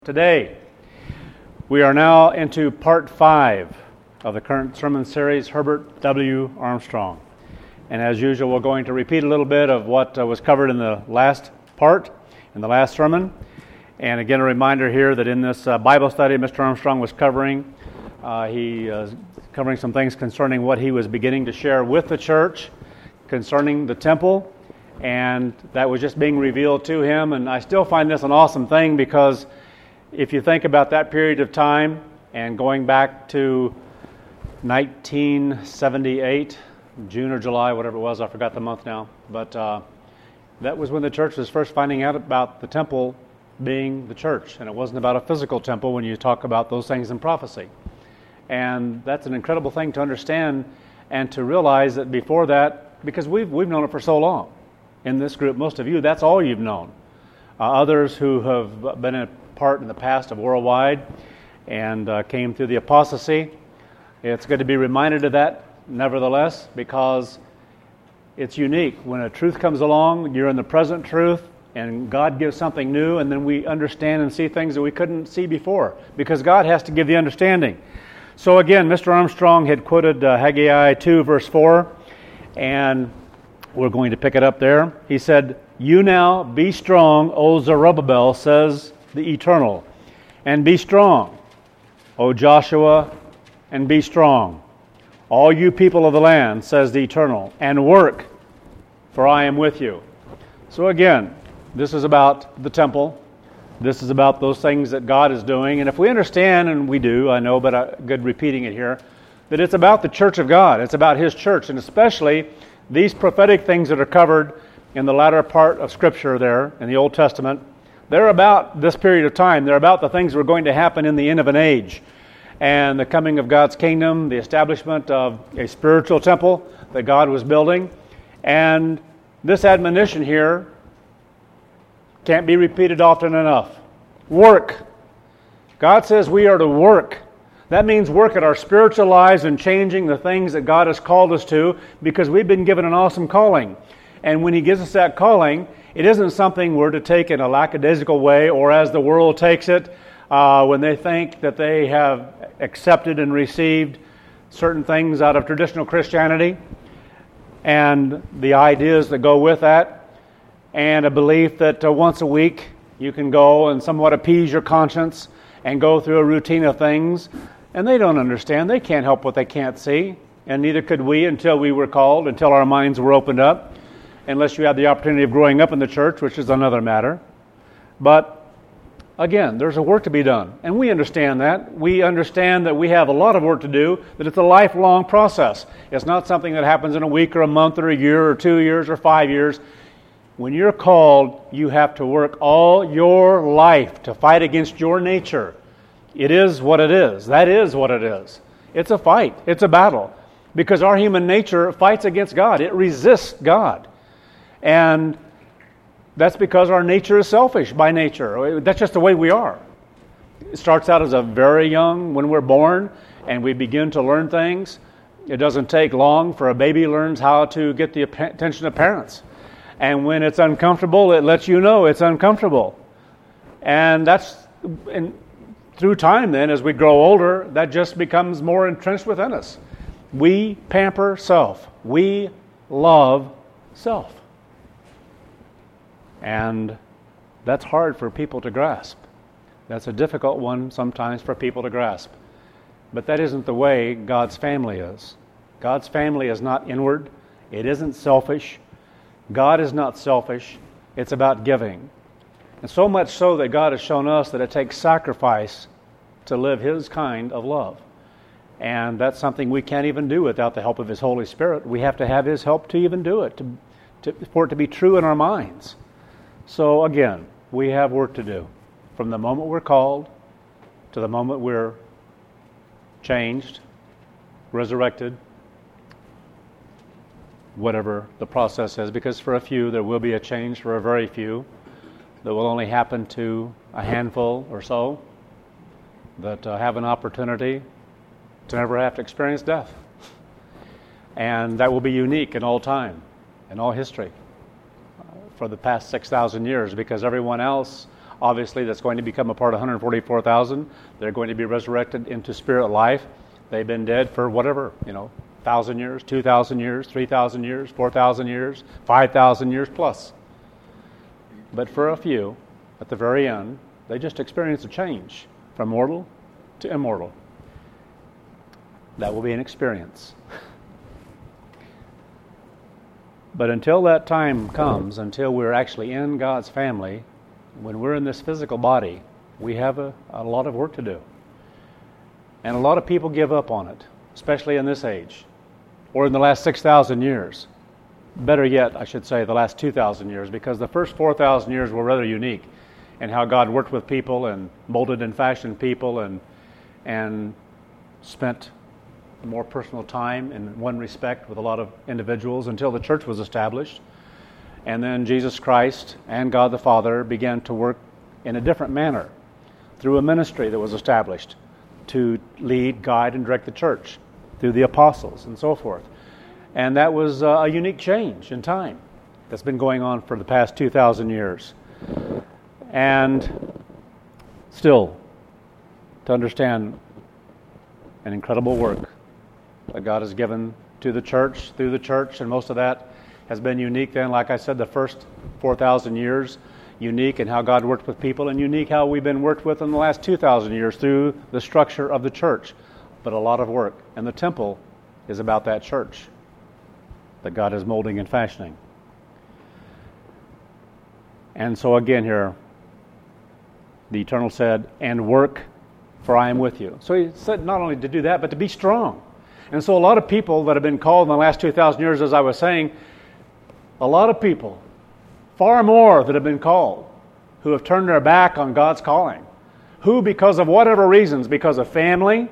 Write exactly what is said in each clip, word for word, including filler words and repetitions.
Today, we are now into part five of the current sermon series, Herbert W. Armstrong. And as usual, we're going to repeat a little bit of what uh, was covered in the last part, in the last sermon. And again, a reminder here that in this uh, Bible study Mister Armstrong was covering, uh, he uh, was covering some things concerning what he was beginning to share with the church, concerning the temple, and that was just being revealed to him. And I still find this an awesome thing because if you think about that period of time and going back to nineteen seventy-eight, June or July, whatever it was, I forgot the month now, but uh, that was when the church was first finding out about the temple being the church, and it wasn't about a physical temple when you talk about those things in prophecy. And that's an incredible thing to understand and to realize that before that, because we've, we've known it for so long in this group, most of you, that's all you've known. Uh, others who have been in part in the past of worldwide and uh, came through the apostasy. It's good to be reminded of that nevertheless, because it's unique. When a truth comes along, you're in the present truth and God gives something new, and then we understand and see things that we couldn't see before because God has to give the understanding. So again, Mister Armstrong had quoted uh, Haggai two verse four, and we're going to pick it up there. He said, "You now be strong, O Zerubbabel, says the Eternal, and be strong, O Joshua, and be strong, all you people of the land, says the Eternal, and work, for I am with you." So again, this is about the temple. This is about those things that God is doing. And if we understand, and we do, I know, but I'm good repeating it here, that it's about the church of God. It's about His church, and especially these prophetic things that are covered in the latter part of Scripture there in the Old Testament. They're about this period of time. They're about the things that are going to happen in the end of an age and the coming of God's kingdom, the establishment of a spiritual temple that God was building. And this admonition here can't be repeated often enough. Work. God says we are to work. That means work at our spiritual lives and changing the things that God has called us to, because we've been given an awesome calling. And when He gives us that calling, it isn't something we're to take in a lackadaisical way or as the world takes it uh, when they think that they have accepted and received certain things out of traditional Christianity and the ideas that go with that, and a belief that uh, once a week you can go and somewhat appease your conscience and go through a routine of things. And they don't understand. They can't help what they can't see. And neither could we until we were called, until our minds were opened up. Unless you had the opportunity of growing up in the church, which is another matter. But again, there's a work to be done. And we understand that. We understand that we have a lot of work to do, that it's a lifelong process. It's not something that happens in a week or a month or a year or two years or five years. When you're called, you have to work all your life to fight against your nature. It is what it is. That is what it is. It's a fight. It's a battle. Because our human nature fights against God. It resists God. And that's because our nature is selfish by nature. That's just the way we are. It starts out as a very young, when we're born, and we begin to learn things. It doesn't take long for a baby learns how to get the attention of parents. And when it's uncomfortable, it lets you know it's uncomfortable. And that's, and through time then, as we grow older, that just becomes more entrenched within us. We pamper self. We love self. And that's hard for people to grasp. That's a difficult one sometimes for people to grasp. But that isn't the way God's family is. God's family is not inward. It isn't selfish. God is not selfish. It's about giving. And so much so that God has shown us that it takes sacrifice to live His kind of love. And that's something we can't even do without the help of His Holy Spirit. We have to have His help to even do it, to, to, for it to be true in our minds. So again, we have work to do. From the moment we're called to the moment we're changed, resurrected, whatever the process is, because for a few there will be a change, for a very few that will only happen to a handful or so that uh, have an opportunity to never have to experience death. And that will be unique in all time, in all history. For the past six thousand years, because everyone else obviously, that's going to become a part of one hundred forty-four thousand. They're going to be resurrected into spirit life. They've been dead for whatever, you know, one thousand years, two thousand years, three thousand years, four thousand years, five thousand years plus. But for a few, at the very end, they just experience a change from mortal to immortal. That will be an experience. But until that time comes, until we're actually in God's family, when we're in this physical body, we have a, a lot of work to do. And a lot of people give up on it, especially in this age, or in the last six thousand years. Better yet, I should say, the last two thousand years, because the first four thousand years were rather unique in how God worked with people and molded and fashioned people and, and spent more personal time in one respect with a lot of individuals until the church was established. And then Jesus Christ and God the Father began to work in a different manner through a ministry that was established to lead, guide, and direct the church through the apostles and so forth. And that was a unique change in time that's been going on for the past two thousand years. And still, to understand an incredible work that God has given to the church, through the church, and most of that has been unique then, like I said, the first four thousand years, unique in how God worked with people, and unique how we've been worked with in the last two thousand years through the structure of the church. But a lot of work. And the temple is about that church that God is molding and fashioning. And so again here, the Eternal said, and work, for I am with you. So he said not only to do that, but to be strong. And so a lot of people that have been called in the last two thousand years, as I was saying, a lot of people, far more that have been called, who have turned their back on God's calling, who, because of whatever reasons, because of family,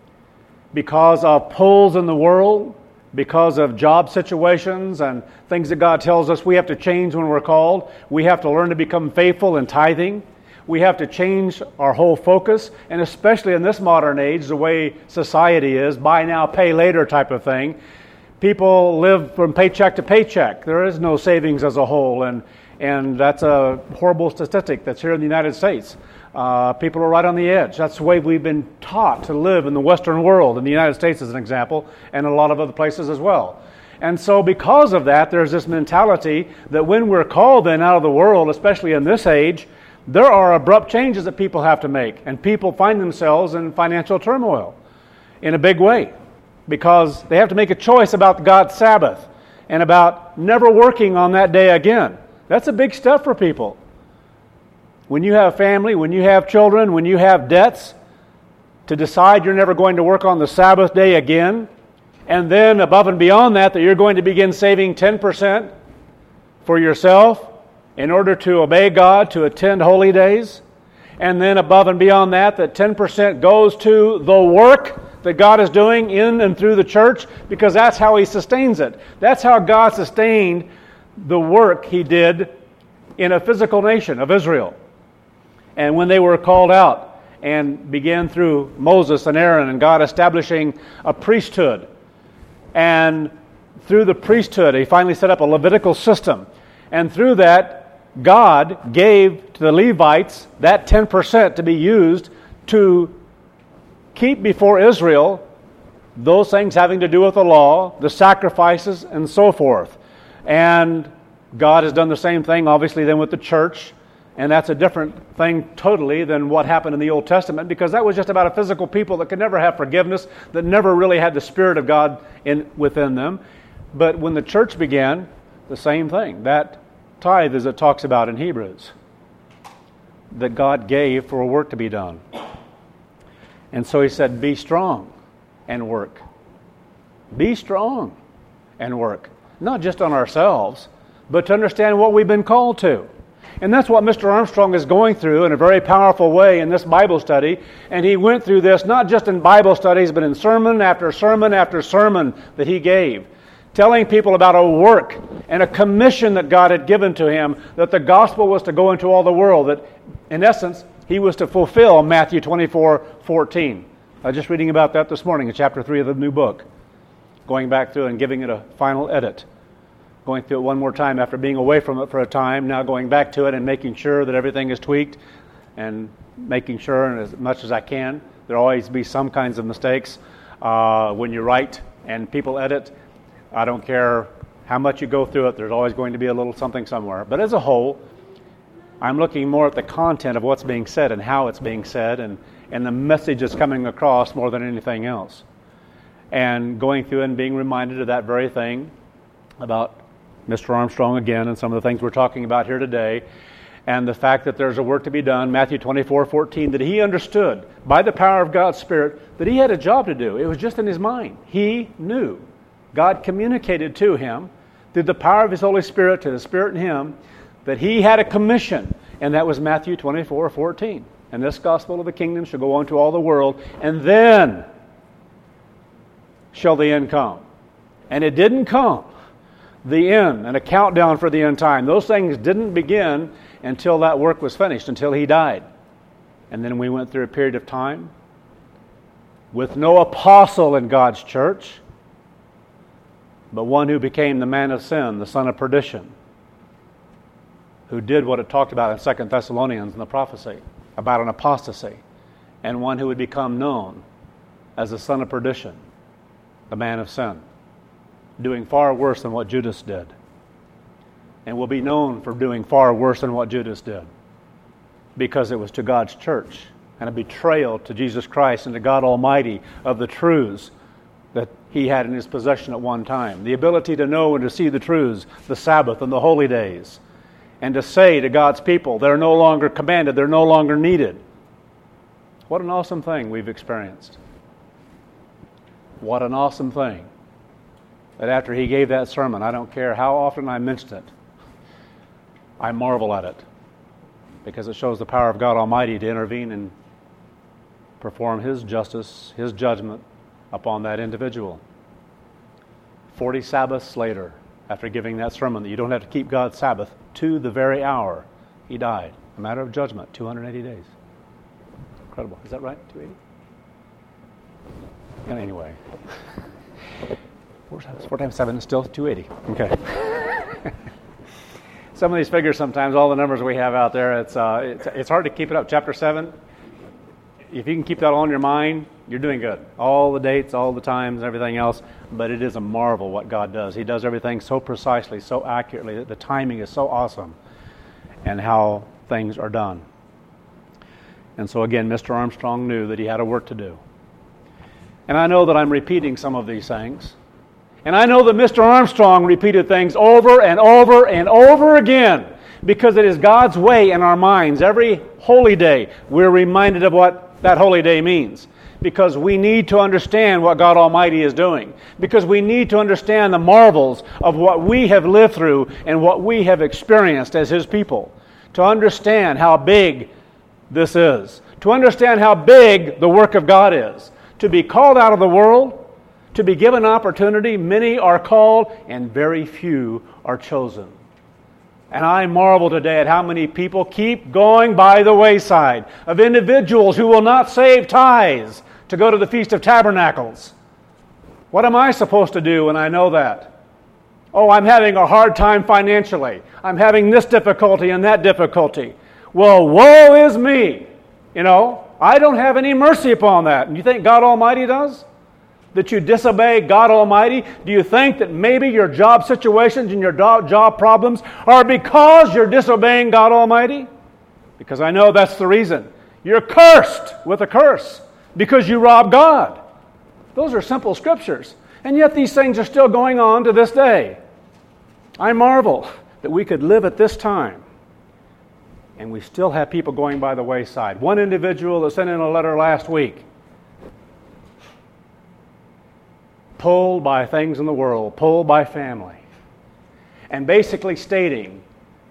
because of pulls in the world, because of job situations and things that God tells us we have to change when we're called, we have to learn to become faithful in tithing. We have to change our whole focus, and especially in this modern age, the way society is, buy now, pay later type of thing. People live from paycheck to paycheck. There is no savings as a whole, and and that's a horrible statistic that's here in the United States. Uh, people are right on the edge. That's the way we've been taught to live in the Western world, in the United States as an example, and a lot of other places as well. And so because of that, there's this mentality that when we're called then out of the world, especially in this age, there are abrupt changes that people have to make, and people find themselves in financial turmoil in a big way because they have to make a choice about God's Sabbath and about never working on that day again. That's a big step for people. When you have family, when you have children, when you have debts, to decide you're never going to work on the Sabbath day again, and then above and beyond that, that you're going to begin saving ten percent for yourself in order to obey God, to attend holy days, and then above and beyond that, that ten percent goes to the work that God is doing in and through the church, because that's how He sustains it. That's how God sustained the work He did in a physical nation of Israel. And when they were called out and began through Moses and Aaron and God establishing a priesthood, and through the priesthood He finally set up a Levitical system, and through that God gave to the Levites that ten percent to be used to keep before Israel those things having to do with the law, the sacrifices, and so forth. And God has done the same thing, obviously, then with the church, and that's a different thing totally than what happened in the Old Testament, because that was just about a physical people that could never have forgiveness, that never really had the Spirit of God in within them. But when the church began, the same thing. That tithe, as it talks about in Hebrews, that God gave for a work to be done. And so He said, be strong and work. Be strong and work. Not just on ourselves, but to understand what we've been called to. And that's what Mister Armstrong is going through in a very powerful way in this Bible study. And he went through this not just in Bible studies, but in sermon after sermon after sermon that he gave, telling people about a work and a commission that God had given to him, that the gospel was to go into all the world, that in essence he was to fulfill Matthew twenty-four fourteen. I was just reading about that this morning in chapter three of the new book, going back through and giving it a final edit, going through it one more time after being away from it for a time, now going back to it and making sure that everything is tweaked. and making sure, and as much as I can, there'll always be some kinds of mistakes uh, when you write and people edit. I don't care how much you go through it, there's always going to be a little something somewhere. But as a whole, I'm looking more at the content of what's being said and how it's being said, and, and the message is coming across more than anything else. And going through and being reminded of that very thing about Mister Armstrong again and some of the things we're talking about here today, and the fact that there's a work to be done, Matthew twenty-four fourteen, that he understood by the power of God's Spirit that he had a job to do. It was just in his mind. He knew. God communicated to him through the power of his Holy Spirit, to the Spirit in him, that he had a commission, and that was Matthew twenty-four fourteen. And this gospel of the kingdom shall go on to all the world, and then shall the end come. And it didn't come. The end and a countdown for the end time. Those things didn't begin until that work was finished, until he died. And then we went through a period of time with no apostle in God's church, but one who became the man of sin, the son of perdition, who did what it talked about in Second Thessalonians in the prophecy about an apostasy, and one who would become known as the son of perdition, the man of sin, doing far worse than what Judas did, and will be known for doing far worse than what Judas did, because it was to God's church and a betrayal to Jesus Christ and to God Almighty of the truths that he had in his possession at one time. The ability to know and to see the truths, the Sabbath and the holy days, and to say to God's people, they're no longer commanded, they're no longer needed. What an awesome thing we've experienced. What an awesome thing that after he gave that sermon, I don't care how often I mention it, I marvel at it, because it shows the power of God Almighty to intervene and perform his justice, his judgment upon that individual. Forty Sabbaths later, after giving that sermon that you don't have to keep God's Sabbath, to the very hour he died. A matter of judgment, two hundred eighty days. Incredible. Is that right? two hundred eighty? Anyway. Four times seven is still two hundred eighty. Okay. Some of these figures sometimes, all the numbers we have out there, it's, uh, it's it's hard to keep it up. Chapter seven, if you can keep that all in your mind, you're doing good. All the dates, all the times, and everything else. But it is a marvel what God does. He does everything so precisely, so accurately. The timing is so awesome, and how things are done. And so again, Mister Armstrong knew that he had a work to do. And I know that I'm repeating some of these things. And I know that Mister Armstrong repeated things over and over and over again, because it is God's way in our minds. Every holy day, we're reminded of what that holy day means, because we need to understand what God Almighty is doing, because we need to understand the marvels of what we have lived through and what we have experienced as His people, to understand how big this is, to understand how big the work of God is, to be called out of the world, to be given opportunity. Many are called and very few are chosen. And I marvel today at how many people keep going by the wayside, of individuals who will not save tithes to go to the Feast of Tabernacles. What am I supposed to do when I know that? Oh, I'm having a hard time financially. I'm having this difficulty and that difficulty. Well, woe is me. You know, I don't have any mercy upon that. And you think God Almighty does? That you disobey God Almighty? Do you think that maybe your job situations and your do- job problems are because you're disobeying God Almighty? Because I know that's the reason. You're cursed with a curse because you rob God. Those are simple scriptures. And yet these things are still going on to this day. I marvel that we could live at this time and we still have people going by the wayside. One individual that sent in a letter last week, pulled by things in the world, pulled by family, and basically stating,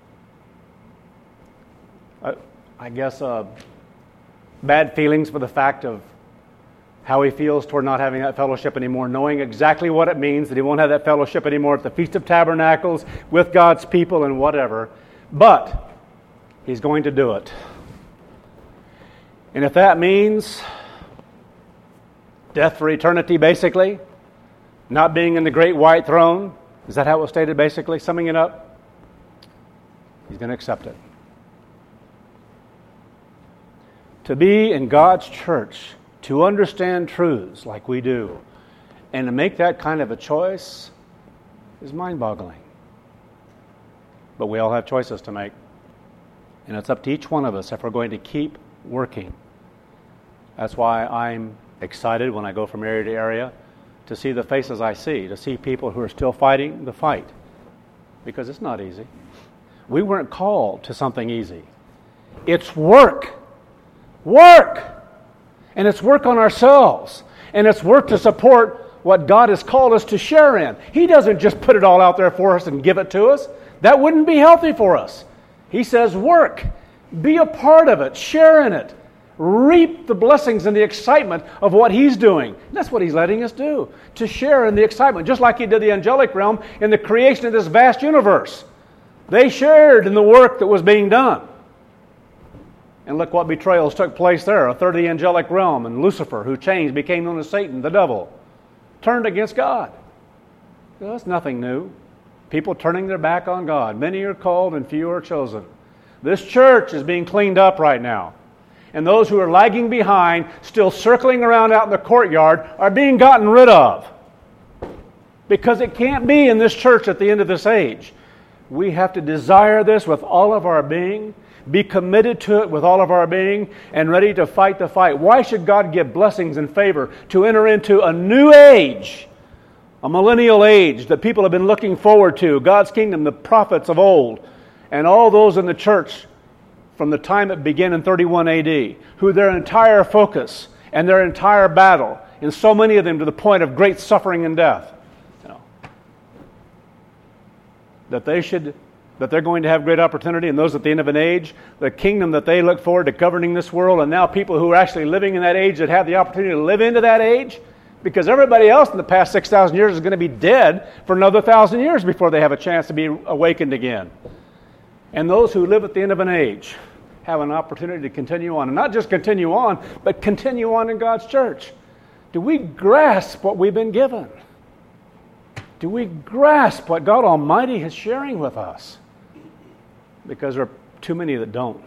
uh, I guess, uh, bad feelings for the fact of how he feels toward not having that fellowship anymore, knowing exactly what it means that he won't have that fellowship anymore at the Feast of Tabernacles with God's people and whatever, but he's going to do it. And if that means death for eternity, basically, not being in the great white throne, is that how it was stated basically, summing it up? He's going to accept it. To be in God's church, to understand truths like we do, and to make that kind of a choice is mind-boggling. But we all have choices to make. And it's up to each one of us if we're going to keep working. That's why I'm excited when I go from area to area to see the faces I see, to see people who are still fighting the fight. Because it's not easy. We weren't called to something easy. It's work. Work! And it's work on ourselves. And it's work to support what God has called us to share in. He doesn't just put it all out there for us and give it to us. That wouldn't be healthy for us. He says work. Be a part of it. Share in it. Reap the blessings and the excitement of what He's doing. That's what He's letting us do. To share in the excitement. Just like He did the angelic realm in the creation of this vast universe. They shared in the work that was being done. And look what betrayals took place there. A third of the angelic realm, and Lucifer, who changed, became known as Satan, the devil, turned against God. Well, that's nothing new. People turning their back on God. Many are called and few are chosen. This church is being cleaned up right now. And those who are lagging behind, still circling around out in the courtyard, are being gotten rid of. Because it can't be in this church at the end of this age. We have to desire this with all of our being, be committed to it with all of our being, and ready to fight the fight. Why should God give blessings and favor to enter into a new age, a millennial age that people have been looking forward to? God's kingdom, the prophets of old, and all those in the church from the time it began in thirty-one A D, who their entire focus and their entire battle, and so many of them to the point of great suffering and death, you know, that they should, that they're going to have great opportunity, and those at the end of an age, the kingdom that they look forward to governing this world, and now people who are actually living in that age that have the opportunity to live into that age, because everybody else in the past six thousand years is going to be dead for another thousand years before they have a chance to be awakened again. And those who live at the end of an age have an opportunity to continue on. And not just continue on, but continue on in God's church. Do we grasp what we've been given? Do we grasp what God Almighty is sharing with us? Because there are too many that don't.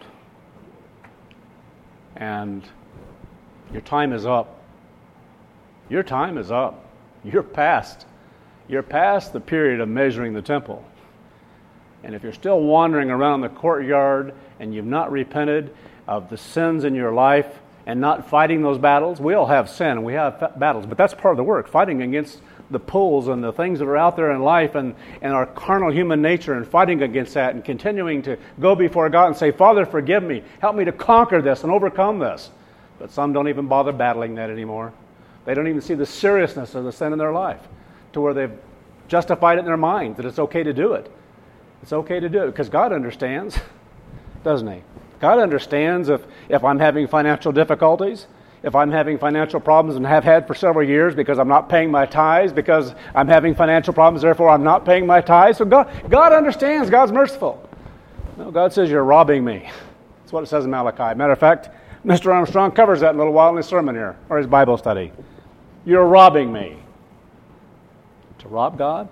And your time is up. Your time is up. You're past. You're past the period of measuring the temple. And if you're still wandering around the courtyard and you've not repented of the sins in your life and not fighting those battles, we all have sin and we have battles, but that's part of the work, fighting against the pulls and the things that are out there in life and, and our carnal human nature, and fighting against that and continuing to go before God and say, Father, forgive me, help me to conquer this and overcome this. But some don't even bother battling that anymore. They don't even see the seriousness of the sin in their life to where they've justified it in their mind that it's okay to do it. It's okay to do it because God understands, doesn't He? God understands if, if I'm having financial difficulties, if I'm having financial problems and have had for several years because I'm not paying my tithes, because I'm having financial problems, therefore I'm not paying my tithes. So God, God understands. God's merciful. No, God says you're robbing me. That's what it says in Malachi. Matter of fact, Mister Armstrong covers that in a little while in his sermon here, or his Bible study. You're robbing me. To rob God?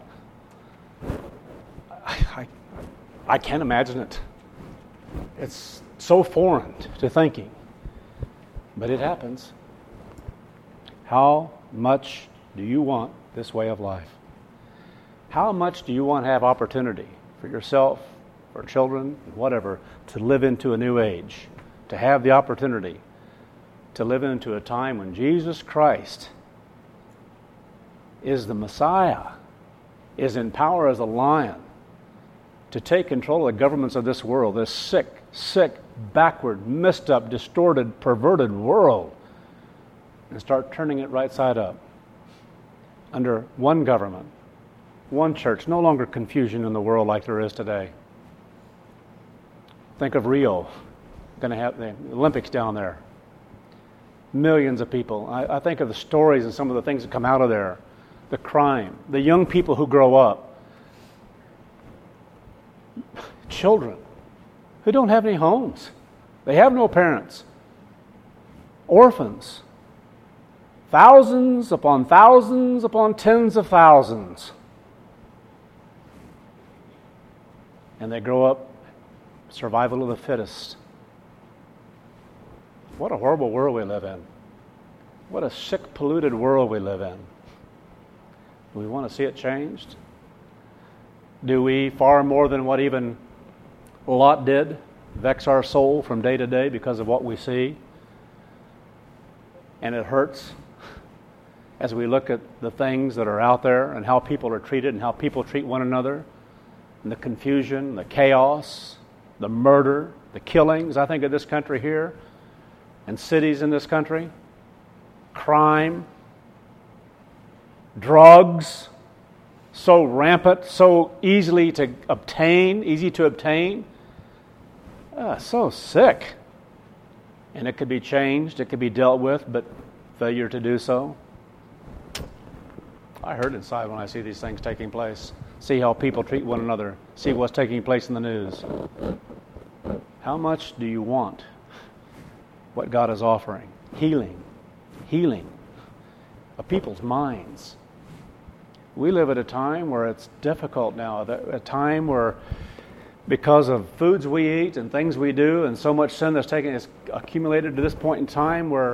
I, I, I can't imagine it. It's so foreign to thinking. But it happens. How much do you want this way of life? How much do you want to have opportunity for yourself, for children, whatever, to live into a new age? To have the opportunity to live into a time when Jesus Christ is the Messiah, is in power as a lion, to take control of the governments of this world, this sick, sick, backward, messed up, distorted, perverted world, and start turning it right side up under one government, one church, no longer confusion in the world like there is today. Think of Rio, going to have the Olympics down there. Millions of people. I, I think of the stories and some of the things that come out of there. The crime, the young people who grow up, children who don't have any homes. They have no parents. Orphans. Thousands upon thousands upon tens of thousands. And they grow up survival of the fittest. What a horrible world we live in. What a sick, polluted world we live in. Do we want to see it changed? Do we, far more than what even Lot did, vex our soul from day to day because of what we see? And it hurts as we look at the things that are out there and how people are treated and how people treat one another, and the confusion, the chaos, the murder, the killings, I think, of this country here, and cities in this country, crime, drugs, so rampant, so easily to obtain, easy to obtain. Ah, so sick. And it could be changed, it could be dealt with, but failure to do so. I hurt inside when I see these things taking place. See how people treat one another. See what's taking place in the news. How much do you want what God is offering? Healing. Healing of people's minds. We live at a time where it's difficult now. A time where, because of foods we eat and things we do and so much sin that's taken, it's accumulated to this point in time where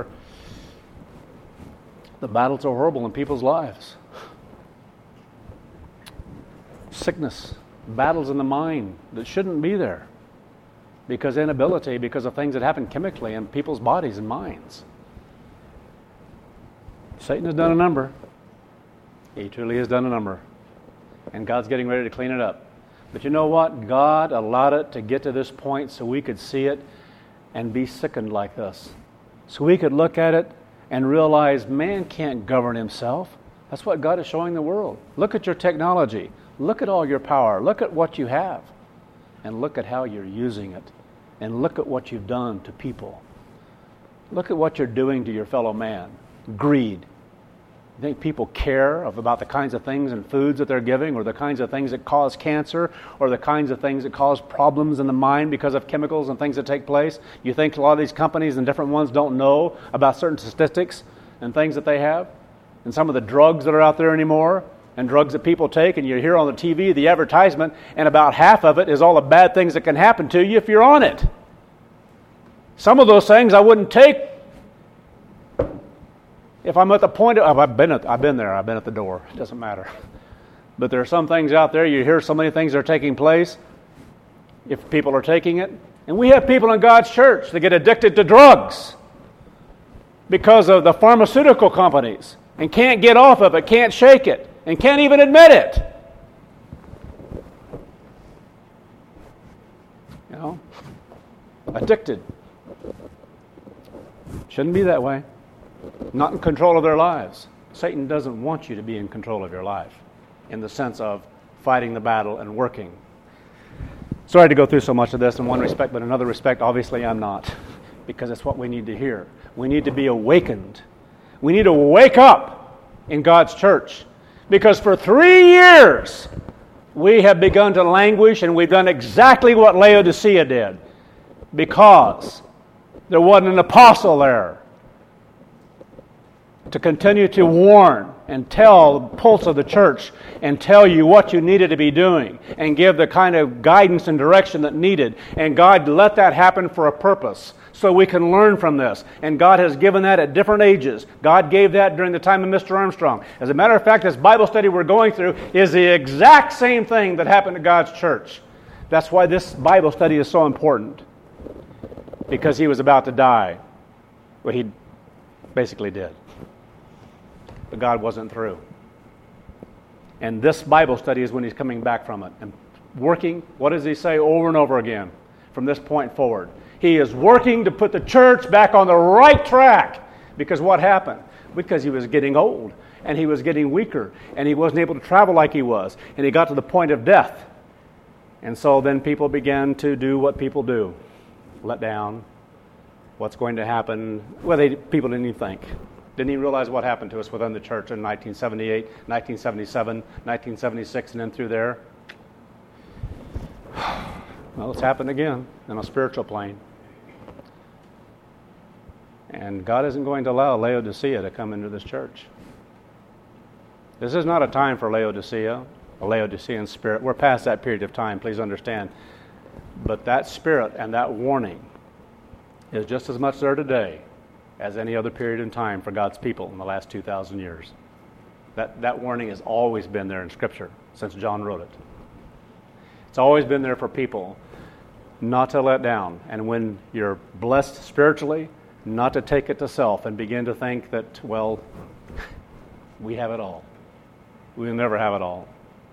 the battles are horrible in people's lives. Sickness, battles in the mind that shouldn't be there because inability, because of things that happen chemically in people's bodies and minds. Satan has done a number. He truly has done a number. And God's getting ready to clean it up. But you know what? God allowed it to get to this point so we could see it and be sickened like this. So we could look at it and realize man can't govern himself. That's what God is showing the world. Look at your technology. Look at all your power. Look at what you have. And look at how you're using it. And look at what you've done to people. Look at what you're doing to your fellow man. Greed. You think people care of, about the kinds of things and foods that they're giving, or the kinds of things that cause cancer, or the kinds of things that cause problems in the mind because of chemicals and things that take place? You think a lot of these companies and different ones don't know about certain statistics and things that they have? And some of the drugs that are out there anymore, and drugs that people take, and you hear on the T V the advertisement, and about half of it is all the bad things that can happen to you if you're on it. Some of those things I wouldn't take if I'm at the point of, I've been at, I've been there, I've been at the door. It doesn't matter. But there are some things out there, you hear so many things are taking place if people are taking it. And we have people in God's church that get addicted to drugs because of the pharmaceutical companies and can't get off of it, can't shake it, and can't even admit it. You know? Addicted. Shouldn't be that way. Not in control of their lives. Satan doesn't want you to be in control of your life in the sense of fighting the battle and working. Sorry to go through so much of this in one respect, but in another respect, obviously I'm not, because it's what we need to hear. We need to be awakened. We need to wake up in God's church, because for three years we have begun to languish, and we've done exactly what Laodicea did, because there wasn't an apostle there to continue to warn and tell the pulse of the church and tell you what you needed to be doing and give the kind of guidance and direction that needed. And God let that happen for a purpose so we can learn from this. And God has given that at different ages. God gave that during the time of Mister Armstrong. As a matter of fact, this Bible study we're going through is the exact same thing that happened to God's church. That's why this Bible study is so important, because he was about to die. Well, he basically did. But God wasn't through. And this Bible study is when he's coming back from it and working. What does he say over and over again from this point forward? He is working to put the church back on the right track. Because what happened? Because he was getting old, and he was getting weaker, and he wasn't able to travel like he was, and he got to the point of death. And so then people began to do what people do. Let down. What's going to happen? Well, they, people didn't even think. Didn't even realize what happened to us within the church in nineteen seventy-eight, nineteen seventy-seven, nineteen seventy-six, and then through there. Well, it's happened again on a spiritual plane. And God isn't going to allow Laodicea to come into this church. This is not a time for Laodicea, a Laodicean spirit. We're past that period of time, please understand. But that spirit and that warning is just as much there today as any other period in time for God's people in the last two thousand years. That, that warning has always been there in Scripture since John wrote it. It's always been there for people not to let down. And when you're blessed spiritually, not to take it to self and begin to think that, well, we have it all. We'll never have it all.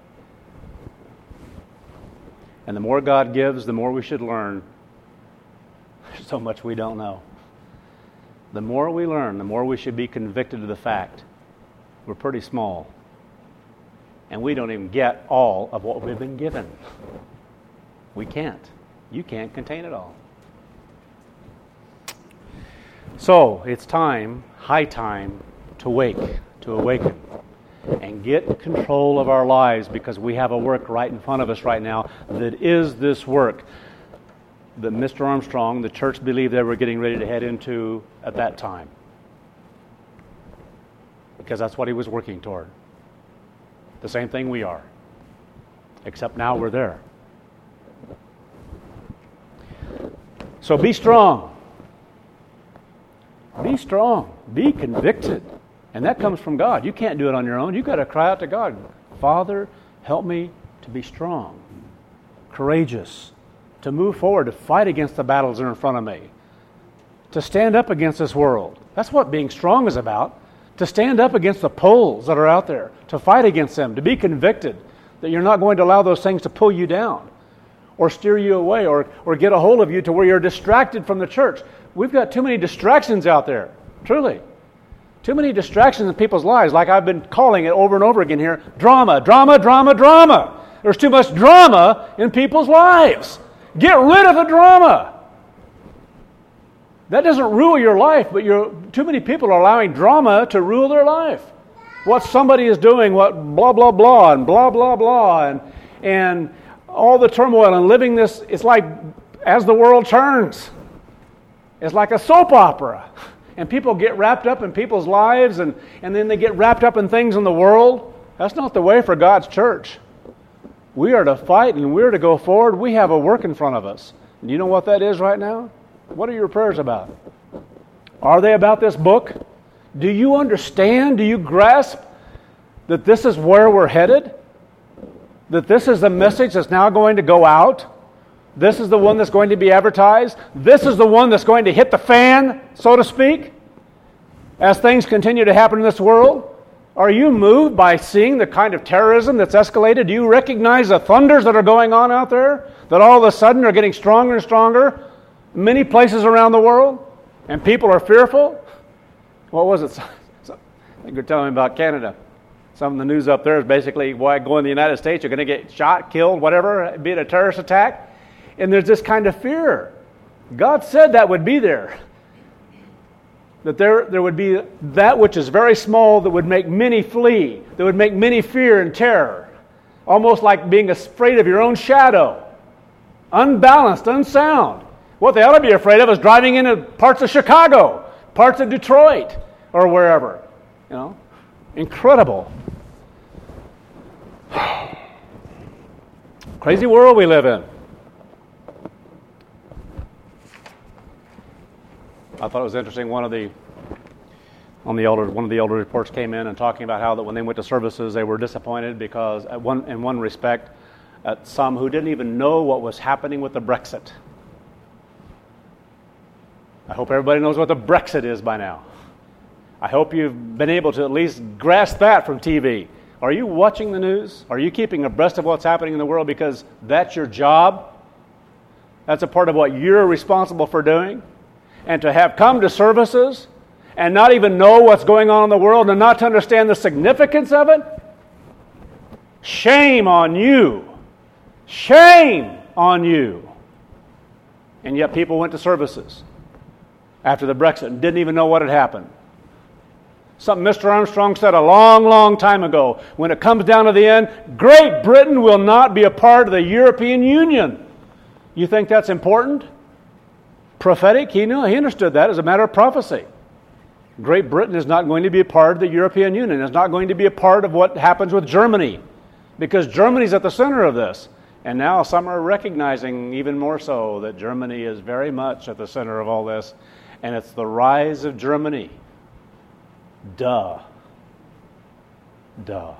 And the more God gives, the more we should learn. There's so much we don't know. The more we learn, the more we should be convicted of the fact we're pretty small. And we don't even get all of what we've been given. We can't. You can't contain it all. So, it's time, high time, to wake, to awaken, and get control of our lives, because we have a work right in front of us right now that is this work that Mister Armstrong, the church, believed they were getting ready to head into at that time. Because that's what he was working toward. The same thing we are. Except now we're there. So be strong. Be strong. Be convicted. And that comes from God. You can't do it on your own. You've got to cry out to God. Father, help me to be strong, courageous, to move forward, to fight against the battles that are in front of me, to stand up against this world. That's what being strong is about. To stand up against the poles that are out there, to fight against them, to be convicted that you're not going to allow those things to pull you down or steer you away or, or get a hold of you to where you're distracted from the church. We've got too many distractions out there, truly. Too many distractions in people's lives, like I've been calling it over and over again here, drama, drama, drama, drama. There's too much drama in people's lives. Get rid of the drama. That doesn't rule your life, but you're, too many people are allowing drama to rule their life. What somebody is doing, what blah, blah, blah, and blah, blah, blah, and, and all the turmoil and living this, it's like as the world turns. It's like a soap opera. And people get wrapped up in people's lives, and, and then they get wrapped up in things in the world. That's not the way for God's church. We are to fight and we're to go forward. We have a work in front of us. And you know what that is right now? What are your prayers about? Are they about this book? Do you understand? Do you grasp that this is where we're headed? That this is the message that's now going to go out? This is the one that's going to be advertised? This is the one that's going to hit the fan, so to speak, as things continue to happen in this world? Are you moved by seeing the kind of terrorism that's escalated? Do you recognize the thunders that are going on out there? That all of a sudden are getting stronger and stronger? Many places around the world, and people are fearful. What was it? I think you're telling me about Canada. Some of the news up there is basically why go in the United States, you're going to get shot, killed, whatever, be it a terrorist attack. And there's this kind of fear. God said that would be there. That there, there would be that which is very small that would make many flee, that would make many fear and terror. Almost like being afraid of your own shadow. Unbalanced, unsound. What they ought to be afraid of is driving into parts of Chicago, parts of Detroit, or wherever. You know, incredible. Crazy world we live in. I thought it was interesting. One of the on the elder one of the elder reports came in and talking about how that when they went to services they were disappointed because at one in one respect at some who didn't even know what was happening with the Brexit. I hope everybody knows what the Brexit is by now. I hope you've been able to at least grasp that from T V. Are you watching the news? Are you keeping abreast of what's happening in the world because that's your job? That's a part of what you're responsible for doing? And to have come to services and not even know what's going on in the world and not to understand the significance of it? Shame on you. Shame on you. And yet people went to services after the Brexit and didn't even know what had happened. Something Mister Armstrong said a long, long time ago. When it comes down to the end, Great Britain will not be a part of the European Union. You think that's important? Prophetic? He knew, he understood that as a matter of prophecy. Great Britain is not going to be a part of the European Union. It's not going to be a part of what happens with Germany. Because Germany's at the center of this. And now some are recognizing even more so that Germany is very much at the center of all this, and it's the rise of Germany. Duh. Duh.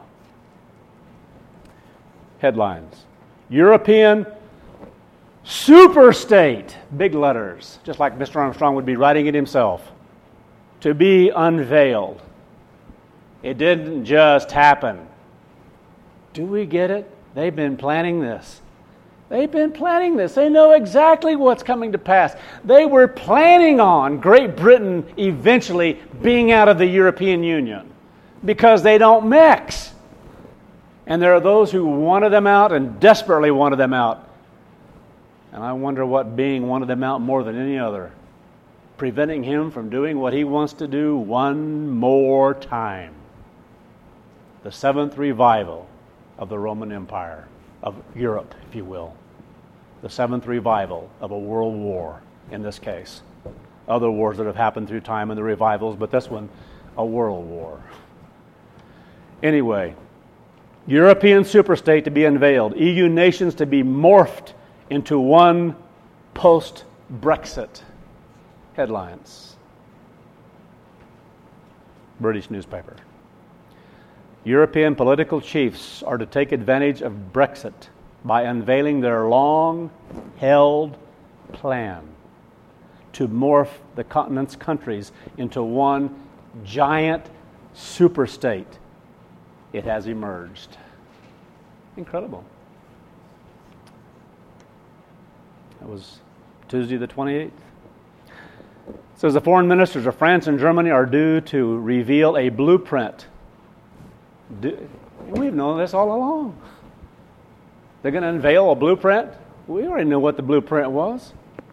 Headlines. European superstate, big letters, just like Mister Armstrong would be writing it himself, to be unveiled. It didn't just happen. Do we get it? They've been planning this. They've been planning this. They know exactly what's coming to pass. They were planning on Great Britain eventually being out of the European Union because they don't mix. And there are those who wanted them out and desperately wanted them out. And I wonder what being wanted them out more than any other, preventing him from doing what he wants to do one more time. The seventh revival of the Roman Empire, of Europe, if you will. The seventh revival of a world war, in this case. Other wars that have happened through time and the revivals, but this one, a world war. Anyway, European superstate to be unveiled. E U nations to be morphed into one post-Brexit. Headlines. British newspaper. European political chiefs are to take advantage of Brexit by unveiling their long-held plan to morph the continent's countries into one giant superstate. It has emerged. Incredible. That was Tuesday the twenty-eighth. It says the foreign ministers of France and Germany are due to reveal a blueprint. Do, we've known this all along. They're going to unveil a blueprint. We already knew what the blueprint was.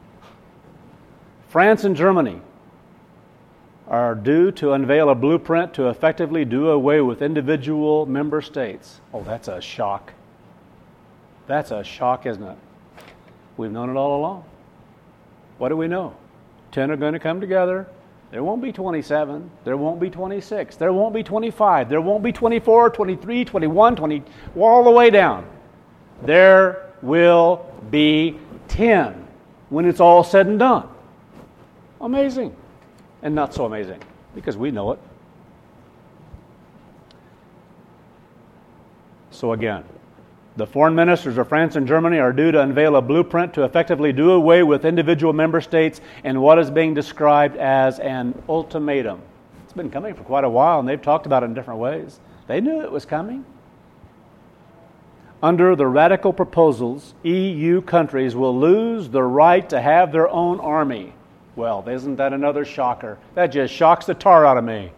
France and Germany are due to unveil a blueprint to effectively do away with individual member states. Oh, that's a shock. That's a shock, isn't it? We've known it all along. What do we know? Ten are going to come together. There won't be twenty-seven. There won't be twenty-six. There won't be twenty-five. There won't be twenty-four, twenty-three, twenty-one, twenty, all the way down. There will be ten when it's all said and done. Amazing. And not so amazing, because we know it. So again, the foreign ministers of France and Germany are due to unveil a blueprint to effectively do away with individual member states in what is being described as an ultimatum. It's been coming for quite a while, and they've talked about it in different ways. They knew it was coming. Under the radical proposals, E U countries will lose the right to have their own army. Well, isn't that another shocker? That just shocks the tar out of me.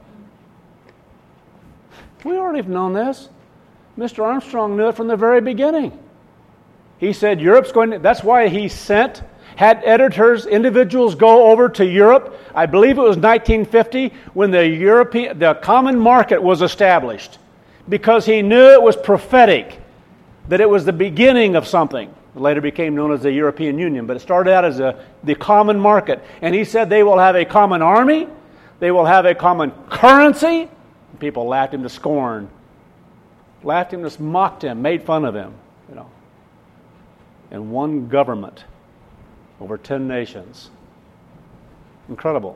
We already have known this. Mister Armstrong knew it from the very beginning. He said Europe's going to, that's why he sent, had editors, individuals go over to Europe. I believe it was nineteen fifty when the European, the common market was established, because he knew it was prophetic, that it was the beginning of something. It later became known as the European Union, but it started out as a, the common market. And he said they will have a common army, they will have a common currency. People laughed him to scorn. Laughed him, just mocked him, made fun of him, you know. And one government over ten nations. Incredible.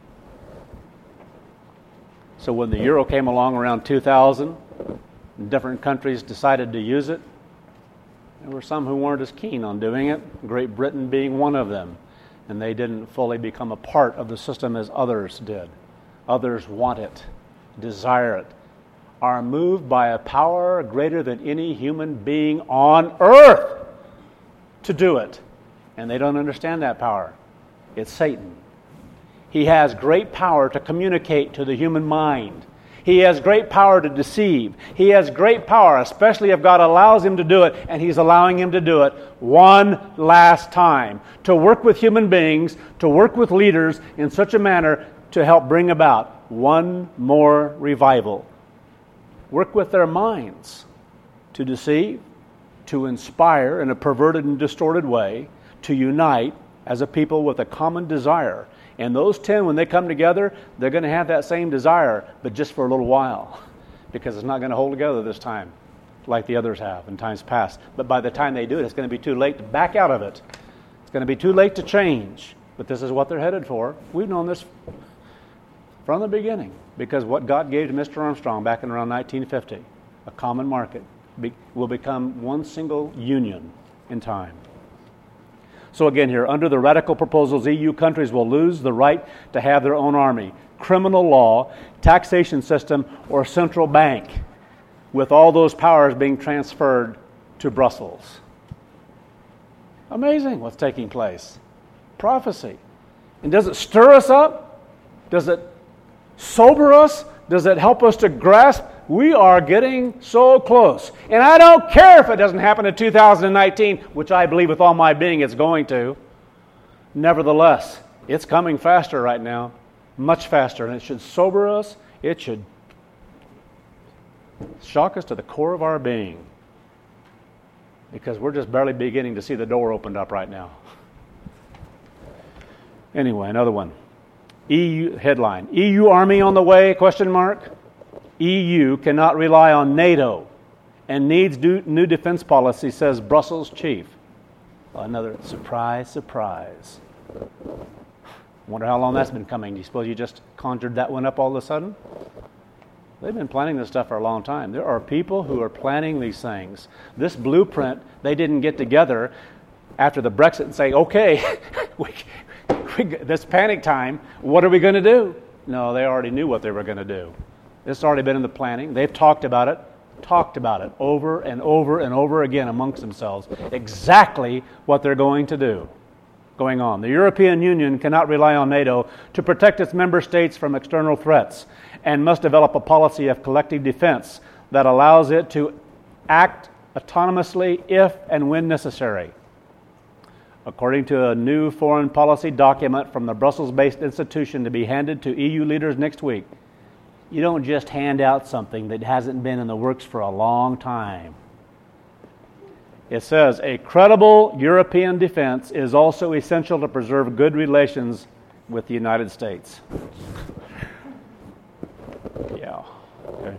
So when the euro came along around two thousand, and different countries decided to use it, there were some who weren't as keen on doing it, Great Britain being one of them, and they didn't fully become a part of the system as others did. Others want it, desire it, are moved by a power greater than any human being on earth to do it. And they don't understand that power. It's Satan. He has great power to communicate to the human mind. He has great power to deceive. He has great power, especially if God allows him to do it, and he's allowing him to do it one last time, to work with human beings, to work with leaders in such a manner to help bring about one more revival. Work with their minds to deceive, to inspire in a perverted and distorted way, to unite as a people with a common desire. And those ten, when they come together, they're going to have that same desire, but just for a little while, because it's not going to hold together this time. like the others have in times past. But by the time they do it, it's going to be too late to back out of it. It's going to be too late to change. But this is what they're headed for. We've known this from the beginning, because what God gave to Mister Armstrong back in around nineteen fifty, a common market, be, will become one single union in time. So again here, under the radical proposals, E U countries will lose the right to have their own army, criminal law, taxation system, or central bank, with all those powers being transferred to Brussels. Amazing what's taking place. Prophecy. And does it stir us up? Does it sober us? Does it help us to grasp we are getting so close? And I don't care if it doesn't happen in two thousand nineteen, which I believe with all my being it's going to. Nevertheless, it's coming faster right now, much faster, and it should sober us. It should shock us to the core of our being, because we're just barely beginning to see the door opened up right now. Anyway, another one. E U headline: E U Army on the way? Question mark. E U cannot rely on NATO and needs new defense policy, says Brussels chief. Another surprise, surprise. Wonder how long that's been coming. Do you suppose you just conjured that one up all of a sudden? They've been planning this stuff for a long time. There are people who are planning these things. This blueprint, they didn't get together after the Brexit and say, okay, we, we, this panic time, what are we going to do? No, they already knew what they were going to do. It's already been in the planning. They've talked about it, talked about it over and over and over again amongst themselves, exactly what they're going to do. Going on. The European Union cannot rely on NATO to protect its member states from external threats, and must develop a policy of collective defense that allows it to act autonomously if and when necessary. According to a new foreign policy document from the Brussels-based institution to be handed to E U leaders next week, you don't just hand out something that hasn't been in the works for a long time. It says, a credible European defense is also essential to preserve good relations with the United States. Yeah. Okay.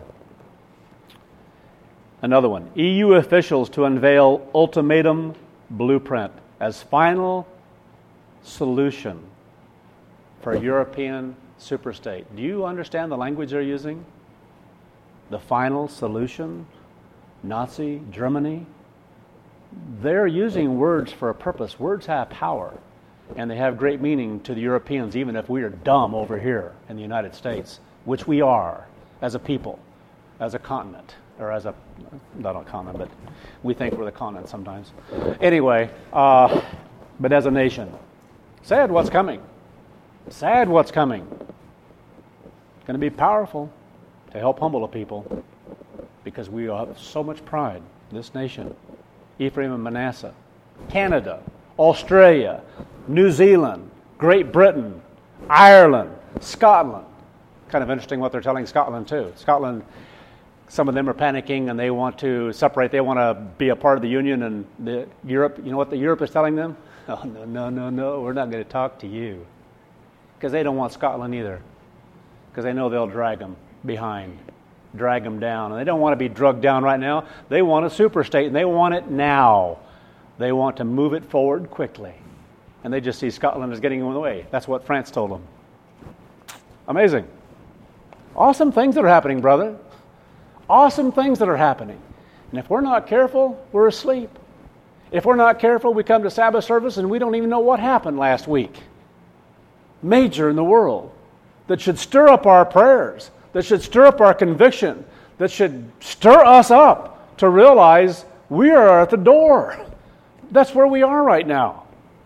Another one. E U officials to unveil ultimatum blueprint as final solution for European superstate. Do you understand the language they're using? The final solution? Nazi Germany? They're using words for a purpose. Words have power, and they have great meaning to the Europeans, even if we are dumb over here in the United States, which we are as a people, as a continent, or as a, not a continent, but we think we're the continent sometimes. Anyway, uh, but as a nation, sad what's coming. Sad what's coming. It's going to be powerful to help humble a people, because we have so much pride, this nation. Ephraim and Manasseh, Canada, Australia, New Zealand, Great Britain, Ireland, Scotland. Kind of interesting what they're telling Scotland too. Scotland, some of them are panicking and they want to separate. They want to be a part of the Union, and the Europe. You know what the Europe is telling them? Oh no, no, no, no. We're not going to talk to you, because they don't want Scotland either, because they know they'll drag them behind, drag them down, and they don't want to be drugged down right now. They want a superstate, and they want it now. They want to move it forward quickly, and they just see Scotland as getting in the way. That's what France told them. Amazing. Awesome things that are happening, brother. Awesome things that are happening. And if we're not careful, we're asleep. If we're not careful, we come to Sabbath service and we don't even know what happened last week. Major in the world. That should stir up our prayers. That should stir up our conviction. That should stir us up to realize we are at the door. That's where we are right now.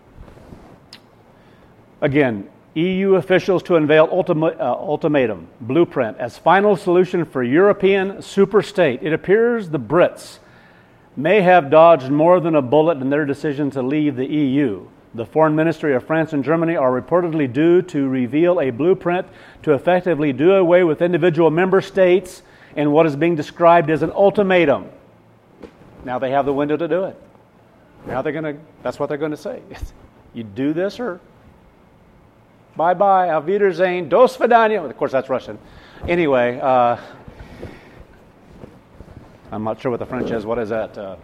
Again, E U officials to unveil ultima, uh, ultimatum blueprint as final solution for European superstate. It appears the Brits may have dodged more than a bullet in their decision to leave the E U. The foreign ministry of France and Germany are reportedly due to reveal a blueprint to effectively do away with individual member states in what is being described as an ultimatum. Now they have the window to do it. Now they're going to, that's what they're going to say. You do this or bye-bye, auf Wiedersehen, do svidaniya. Of course, that's Russian. Anyway, uh, I'm not sure what the French is. What is that? Uh,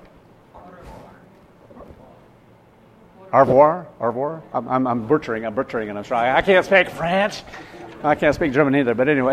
Au revoir? Au revoir? I'm, I'm, I'm butchering. I'm butchering, and I'm trying. I can't speak French. I can't speak German either, but anyway.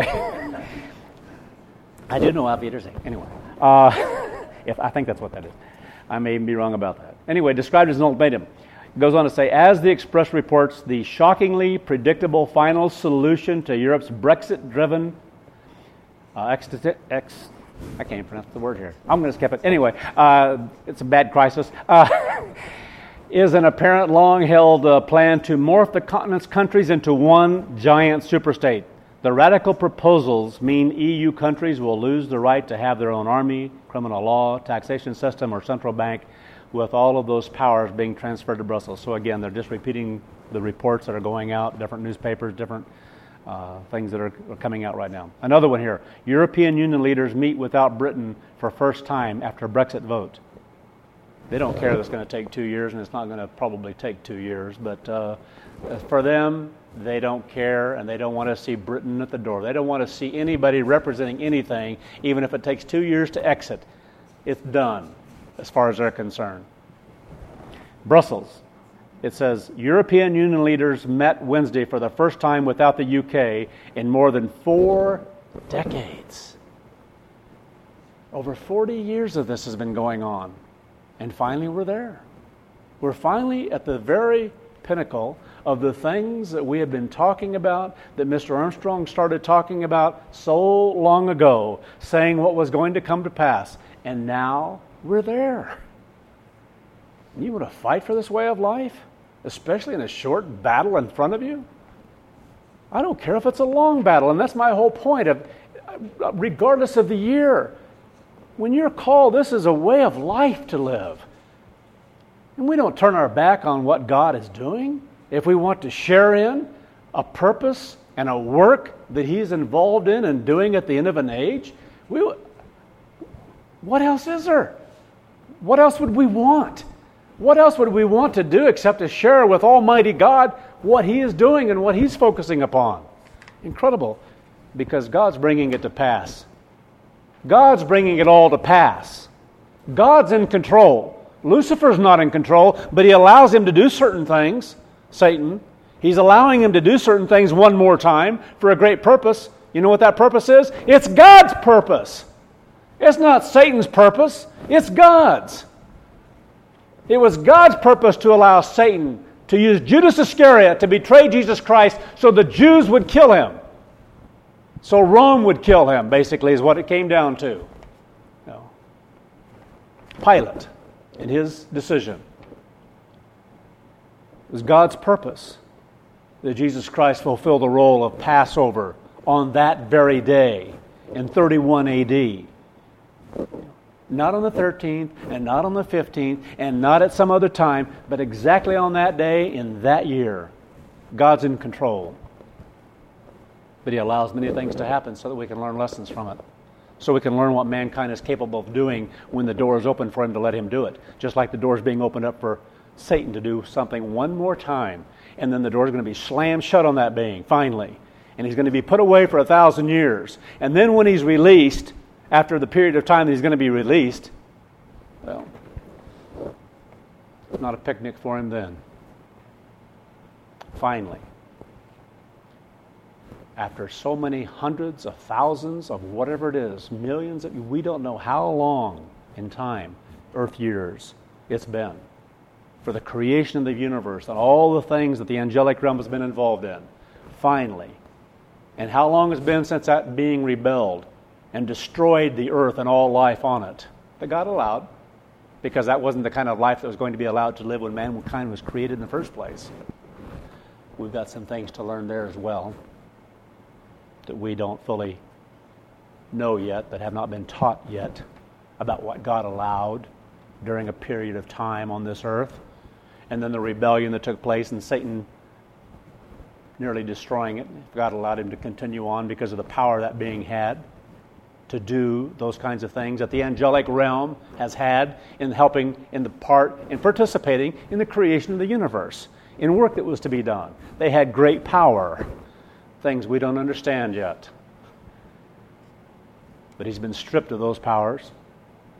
I do know Auf Wiedersehen. Anyway. Uh, if I think that's what that is. I may be wrong about that. Anyway, described as an ultimatum. It goes on to say, as the Express reports, the shockingly predictable final solution to Europe's Brexit-driven uh, ex, ex I can't even pronounce the word here. I'm going to skip it. Anyway, uh, it's a bad crisis. Uh, is an apparent long-held uh, plan to morph the continent's countries into one giant superstate. The radical proposals mean E U countries will lose the right to have their own army, criminal law, taxation system, or central bank, with all of those powers being transferred to Brussels. So again, they're just repeating the reports that are going out, different newspapers, different uh, things that are, are coming out right now. Another one here. European Union leaders meet without Britain for first time after Brexit vote. They don't care that it's going to take two years, and it's not going to probably take two years. But uh, for them, they don't care, and they don't want to see Britain at the door. They don't want to see anybody representing anything, even if it takes two years to exit. It's done, as far as they're concerned. Brussels. It says, European Union leaders met Wednesday for the first time without the U K in more than four decades. Over forty years of this has been going on. And finally we're there. We're finally at the very pinnacle of the things that we have been talking about, that Mister Armstrong started talking about so long ago, saying what was going to come to pass. And now we're there. You want to fight for this way of life? Especially in a short battle in front of you? I don't care if it's a long battle, and that's my whole point of, regardless of the year, when you're called, this is a way of life to live. And we don't turn our back on what God is doing. If we want to share in a purpose and a work that He's involved in and doing at the end of an age, we, what else is there? What else would we want? What else would we want to do except to share with Almighty God what He is doing and what He's focusing upon? Incredible, because God's bringing it to pass. God's bringing it all to pass. God's in control. Lucifer's not in control, but he allows him to do certain things, Satan. He's allowing him to do certain things one more time for a great purpose. You know what that purpose is? It's God's purpose. It's not Satan's purpose. It's God's. It was God's purpose to allow Satan to use Judas Iscariot to betray Jesus Christ so the Jews would kill him. So Rome would kill him, basically, is what it came down to. No. Pilate, in his decision, it was God's purpose that Jesus Christ fulfill the role of Passover on that very day in thirty-one A D. Not on the thirteenth, and not on the fifteenth, and not at some other time, but exactly on that day in that year. God's in control. But He allows many things to happen so that we can learn lessons from it. So we can learn what mankind is capable of doing when the door is open for Him to let Him do it. Just like the door is being opened up for Satan to do something one more time. And then the door is going to be slammed shut on that being, finally. And he's going to be put away for a thousand years. And then when he's released, after the period of time that he's going to be released, well, it's not a picnic for him then. Finally, after so many hundreds of thousands of whatever it is, millions, of, we don't know how long in time, earth years, it's been for the creation of the universe and all the things that the angelic realm has been involved in. Finally. And how long it's been since that being rebelled and destroyed the earth and all life on it. That God allowed, because that wasn't the kind of life that was going to be allowed to live when mankind was created in the first place. We've got some things to learn there as well that we don't fully know yet, that have not been taught yet about what God allowed during a period of time on this earth. And then the rebellion that took place and Satan nearly destroying it. God allowed him to continue on because of the power that being had to do those kinds of things that the angelic realm has had in helping in the part, in participating in the creation of the universe, in work that was to be done. They had great power, things we don't understand yet. But he's been stripped of those powers,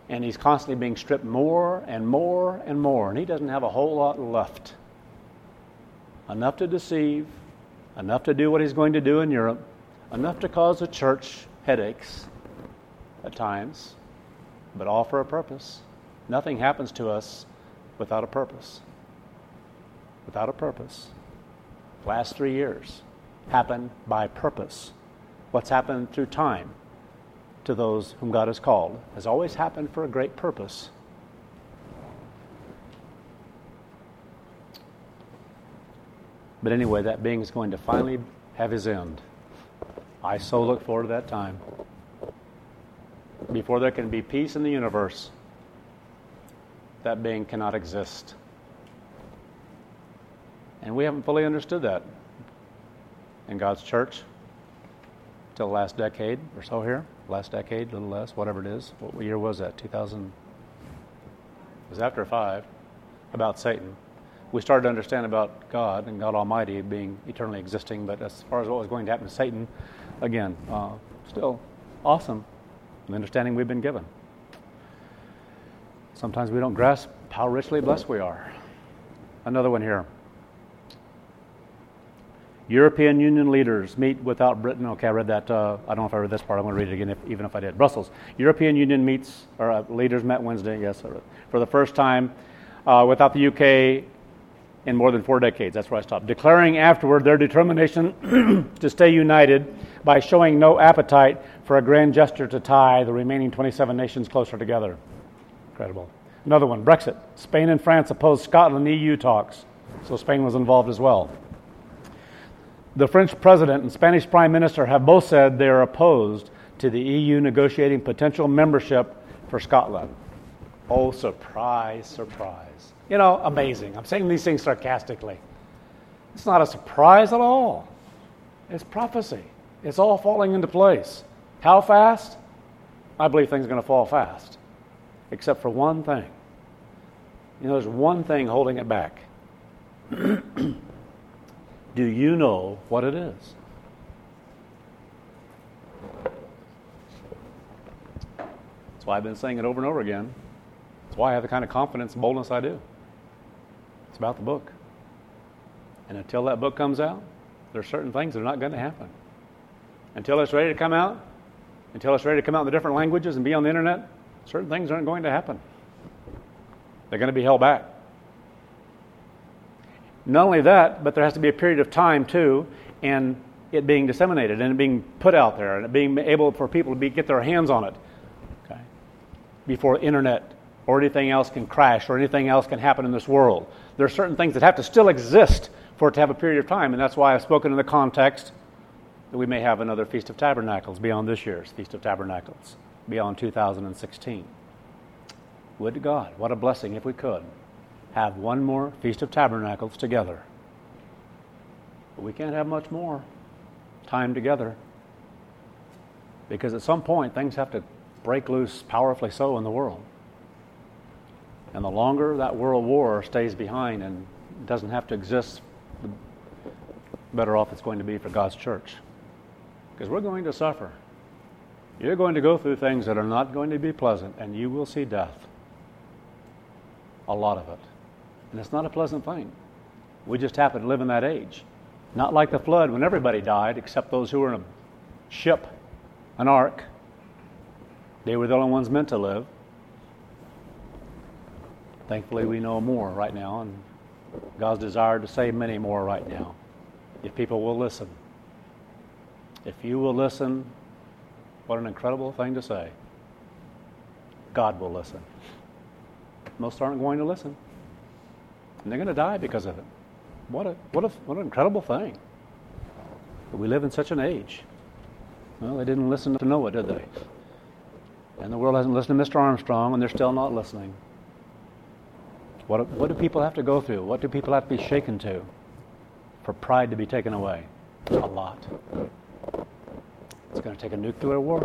And he's constantly being stripped more and more and more. And he doesn't have a whole lot left. Enough to deceive, enough to do what he's going to do in Europe, enough to cause the church headaches at times, but all for a purpose. Nothing happens to us without a purpose. Without a purpose. Last three years happened by purpose. What's happened through time to those whom God has called has always happened for a great purpose. But anyway, that being is going to finally have his end. I so look forward to that time. Before there can be peace in the universe, that being cannot exist. And we haven't fully understood that in God's church till the last decade or so here. Last decade, a little less, whatever it is. What year was that? two thousand? It was after five, about Satan. We started to understand about God and God Almighty being eternally existing, but as far as what was going to happen to Satan, again, uh, still awesome, the understanding we've been given. Sometimes we don't grasp how richly blessed we are. Another one here. European Union leaders meet without Britain. Okay, I read that. Uh, I don't know if I read this part. I'm going to read it again, if, even if I did. Brussels. European Union meets, or uh, leaders met Wednesday, yes, for the first time uh, without the U K in more than four decades. That's where I stopped. Declaring afterward their determination to stay united by showing no appetite for a grand gesture to tie the remaining twenty-seven nations closer together. Incredible. Another one, Brexit. Spain and France opposed Scotland E U talks. So Spain was involved as well. The French president and Spanish prime minister have both said they are opposed to the E U negotiating potential membership for Scotland. Oh, surprise, surprise. You know, amazing. I'm saying these things sarcastically. It's not a surprise at all. It's prophecy. It's all falling into place. How fast? I believe things are going to fall fast. Except for one thing. You know, there's one thing holding it back. Do you know what it is? That's why I've been saying it over and over again. That's why I have the kind of confidence and boldness I do. It's about the book. And until that book comes out, there are certain things that are not going to happen. Until it's ready to come out, until it's ready to come out in the different languages and be on the internet, certain things aren't going to happen. They're going to be held back. Not only that, but there has to be a period of time, too, and it being disseminated and it being put out there and it being able for people to be, get their hands on it, okay, before internet or anything else can crash or anything else can happen in this world. There are certain things that have to still exist for it to have a period of time, and that's why I've spoken in the context that we may have another Feast of Tabernacles beyond this year's Feast of Tabernacles, beyond two thousand sixteen. Would to God, what a blessing if we could have one more Feast of Tabernacles together. But we can't have much more time together, because at some point things have to break loose powerfully so in the world. And the longer that world war stays behind and doesn't have to exist, the better off it's going to be for God's church. Because we're going to suffer. You're going to go through things that are not going to be pleasant, and you will see death. A lot of it. And it's not a pleasant thing. We just happen to live in that age. Not like the flood when everybody died except those who were in a ship, an ark. They were the only ones meant to live. Thankfully, we know more right now, and God's desire to save many more right now, if people will listen. If you will listen, what an incredible thing to say. God will listen. Most aren't going to listen. And they're going to die because of it. What a what a what an incredible thing. But we live in such an age. Well, they didn't listen to Noah, did they? And the world hasn't listened to Mister Armstrong, and they're still not listening. What what do people have to go through? What do people have to be shaken to for pride to be taken away? A lot. It's going to take a nuclear war.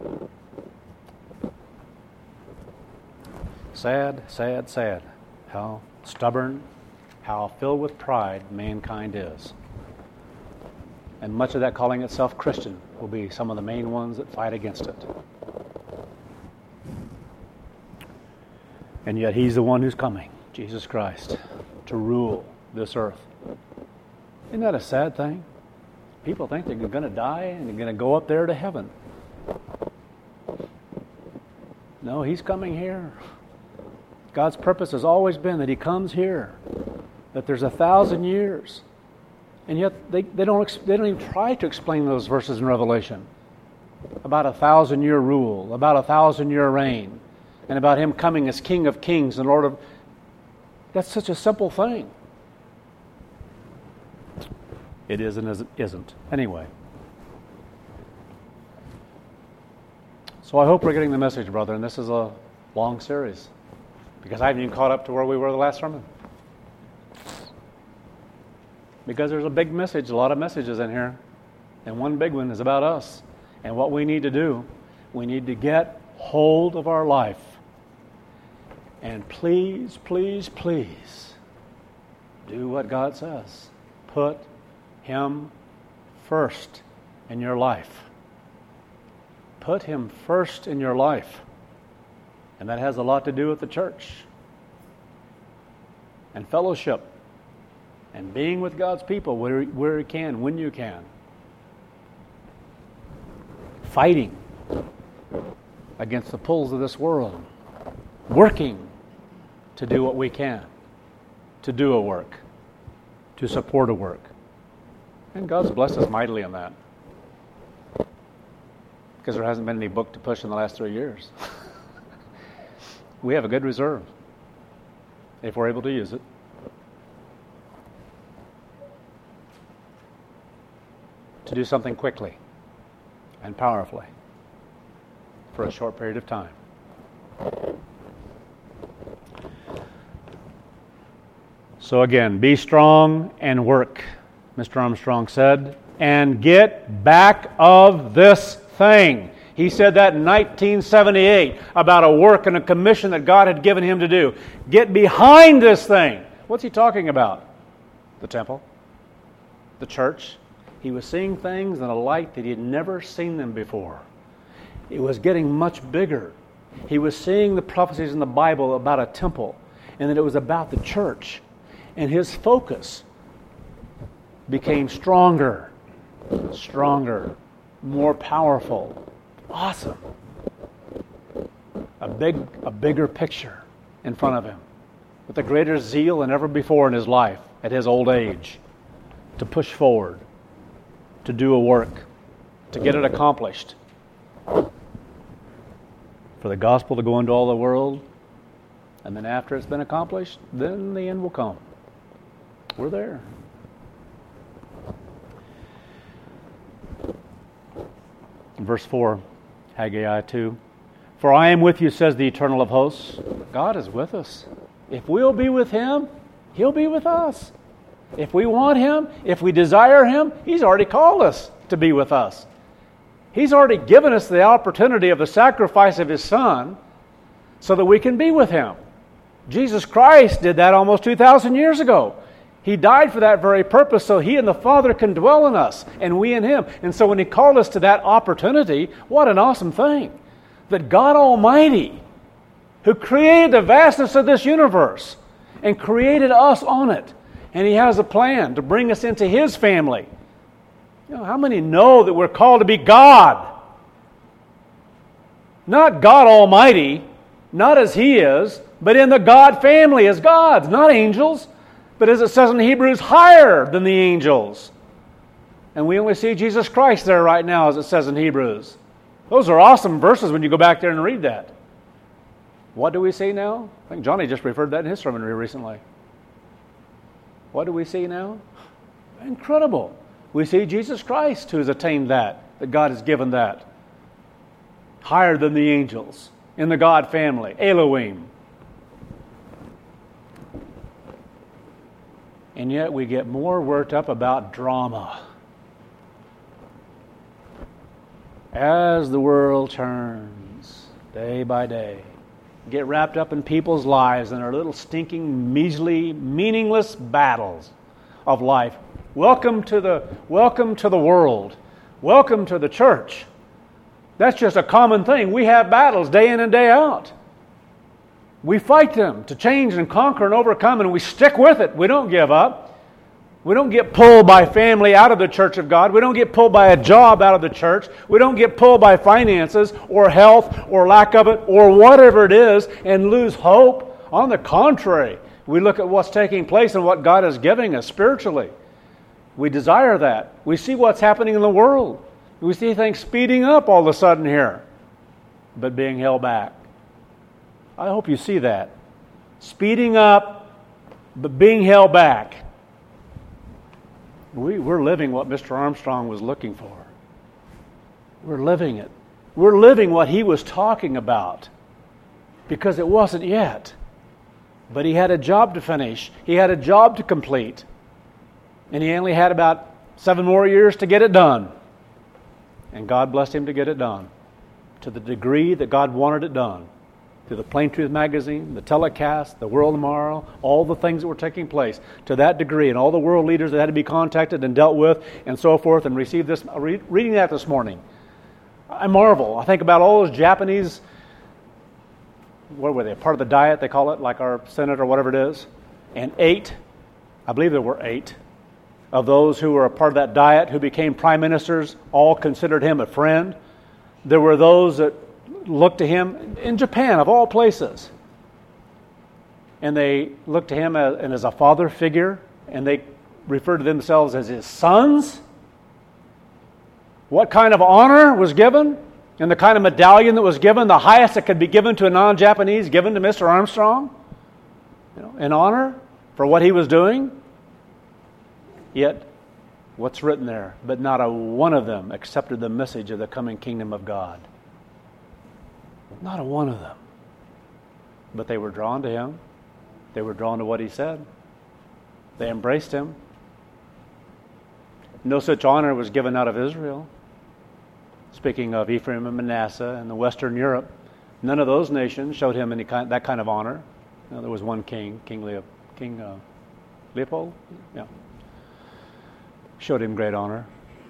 Sad, sad, sad. How stubborn, how filled with pride mankind is. And much of that calling itself Christian will be some of the main ones that fight against it. And yet He's the one who's coming, Jesus Christ, to rule this earth. Isn't that a sad thing? People think they're going to die and they're going to go up there to heaven. No, He's coming here. God's purpose has always been that He comes here, that there's a thousand years. And yet they, they, don't, they don't even try to explain those verses in Revelation about a thousand year rule, about a thousand year reign, and about Him coming as King of Kings and Lord of... That's such a simple thing. It is and it isn't. Anyway. So I hope we're getting the message, brother, and this is a long series, because I haven't even caught up to where we were the last sermon. Because there's a big message, a lot of messages in here, and one big one is about us. And what we need to do, we need to get hold of our life. And please, please, please, do what God says. Put Him first in your life. Put Him first in your life. And that has a lot to do with the church. And fellowship. And being with God's people where, where you can, when you can. Fighting against the pulls of this world. Working to do what we can. To do a work. To support a work. And God's blessed us mightily in that. Because there hasn't been any book to push in the last three years. We have a good reserve. If we're able to use it. To do something quickly and powerfully for a short period of time. So again, be strong and work, Mister Armstrong said, and get back of this thing. He said that in nineteen seventy-eight about a work and a commission that God had given him to do. Get behind this thing. What's he talking about? The temple? The church? He was seeing things in a light that he had never seen them before. It was getting much bigger. He was seeing the prophecies in the Bible about a temple, and that it was about the church. And his focus became stronger, stronger, more powerful. Awesome. A big, a bigger picture in front of him, with a greater zeal than ever before in his life at his old age, to push forward, to do a work, to get it accomplished, for the gospel to go into all the world, and then after it's been accomplished, then the end will come. We're there. Verse four, Haggai two. For I am with you, says the Eternal of hosts. God is with us. If we'll be with Him, He'll be with us. If we want Him, if we desire Him, He's already called us to be with us. He's already given us the opportunity of the sacrifice of His Son so that we can be with Him. Jesus Christ did that almost two thousand years ago. He died for that very purpose so He and the Father can dwell in us and we in Him. And so when He called us to that opportunity, what an awesome thing. That God Almighty, who created the vastness of this universe and created us on it, and He has a plan to bring us into His family. You know, how many know that we're called to be God? Not God Almighty, not as He is, but in the God family as gods, not angels, but as it says in Hebrews, higher than the angels. And we only see Jesus Christ there right now, as it says in Hebrews. Those are awesome verses when you go back there and read that. What do we see now? I think Johnny just referred to that in his sermon recently. What do we see now? Incredible. We see Jesus Christ who has attained that, that God has given that. Higher than the angels, in the God family, Elohim. And yet we get more worked up about drama. As the world turns day by day, get wrapped up in people's lives and their little stinking, measly, meaningless battles of life. Welcome to the welcome to the world. Welcome to the church. That's just a common thing. We have battles day in and day out. We fight them to change and conquer and overcome, and we stick with it. We don't give up. We don't get pulled by family out of the church of God. We don't get pulled by a job out of the church. We don't get pulled by finances or health or lack of it or whatever it is and lose hope. On the contrary, we look at what's taking place and what God is giving us spiritually. We desire that. We see what's happening in the world. We see things speeding up all of a sudden here, but being held back. I hope you see that. Speeding up, but being held back. We, we're living what Mister Armstrong was looking for. We're living it. We're living what he was talking about, because it wasn't yet. But he had a job to finish. He had a job to complete. And he only had about seven more years to get it done. And God blessed him to get it done to the degree that God wanted it done. Through the Plain Truth magazine, the telecast, the World Tomorrow, all the things that were taking place to that degree, and all the world leaders that had to be contacted and dealt with and so forth, and received this. Reading that this morning, I marvel. I think about all those Japanese, what were they, part of the diet, they call it, like our Senate or whatever it is, and eight, I believe there were eight, of those who were a part of that diet who became prime ministers, all considered him a friend. There were those that looked to him in Japan, of all places, and they looked to him as, and as a father figure, and they referred to themselves as his sons. What kind of honor was given, and the kind of medallion that was given, the highest that could be given to a non-Japanese, given to Mister Armstrong, you know, in honor for what he was doing. Yet, what's written there? But not a one of them accepted the message of the coming kingdom of God. Not a one of them. But they were drawn to him. They were drawn to what he said. They embraced him. No such honor was given out of Israel. Speaking of Ephraim and Manasseh and the Western Europe, none of those nations showed him any kind, that kind of honor. You know, there was one king, King, Leo, king uh, Leopold, yeah, showed him great honor.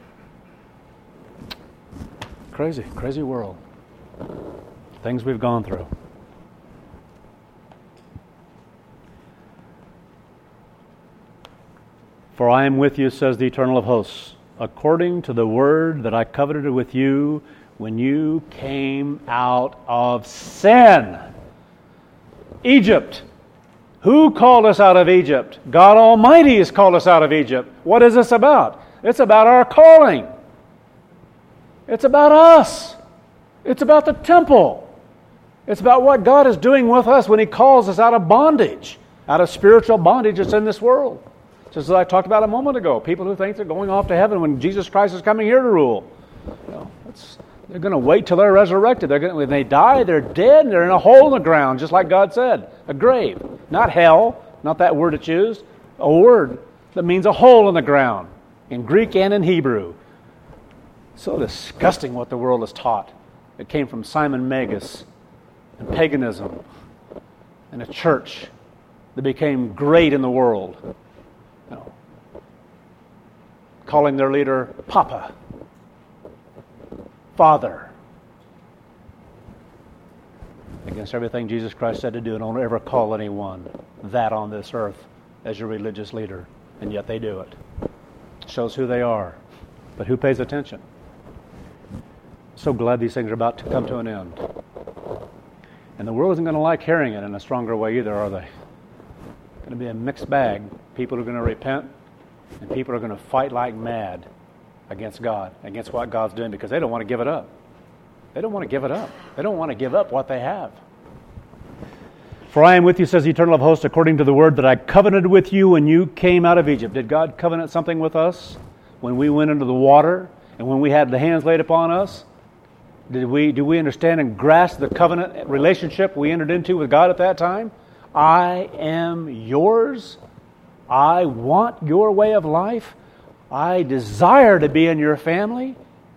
Crazy, crazy world. Things we've gone through. For I am with you, says the Eternal of hosts, according to the word that I covenanted with you when you came out of sin. Egypt. Who called us out of Egypt? God Almighty has called us out of Egypt. What is this about? It's about our calling. It's about us. It's about the temple. It's about what God is doing with us when He calls us out of bondage, out of spiritual bondage that's in this world. Just as I talked about a moment ago, people who think they're going off to heaven when Jesus Christ is coming here to rule. You know, it's, they're going to wait till they're resurrected. They're going to, when they die, they're dead and they're in a hole in the ground, just like God said. A grave. Not hell, not that word it's used. A word that means a hole in the ground, in Greek and in Hebrew. So disgusting what the world has taught. It came from Simon Magus and paganism and a church that became great in the world. You know, calling their leader Papa, Father, against everything Jesus Christ said to do, and don't ever call anyone that on this earth as your religious leader, and yet they do it. Shows who they are, but who pays attention? So glad these things are about to come to an end. And the world isn't going to like hearing it in a stronger way either, are they? It's going to be a mixed bag. People are going to repent, and people are going to fight like mad against God, against what God's doing, because they don't want to give it up. They don't want to give it up. They don't want to give up what they have. For I am with you, says the Eternal of hosts, according to the word that I covenanted with you when you came out of Egypt. Did God covenant something with us when we went into the water and when we had the hands laid upon us? Did we, do we understand and grasp the covenant relationship we entered into with God at that time? I am yours. I want your way of life. I desire to be in your family.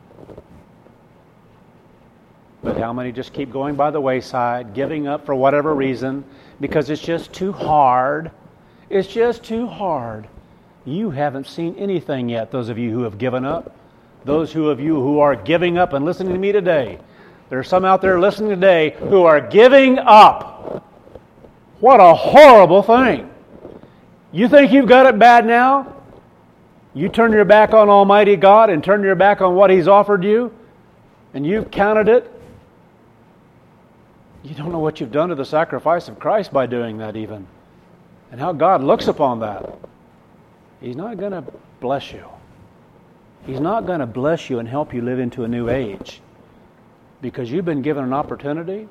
But how many just keep going by the wayside, giving up for whatever reason, because it's just too hard. It's just too hard. You haven't seen anything yet, those of you who have given up. Those who of you who are giving up and listening to me today. There are some out there listening today who are giving up. What a horrible thing. You think you've got it bad now? You turn your back on Almighty God and turn your back on what He's offered you, and you've counted it. You don't know what you've done to the sacrifice of Christ by doing that even, and how God looks upon that. He's not going to bless you. He's not going to bless you and help you live into a new age because you've been given an opportunity.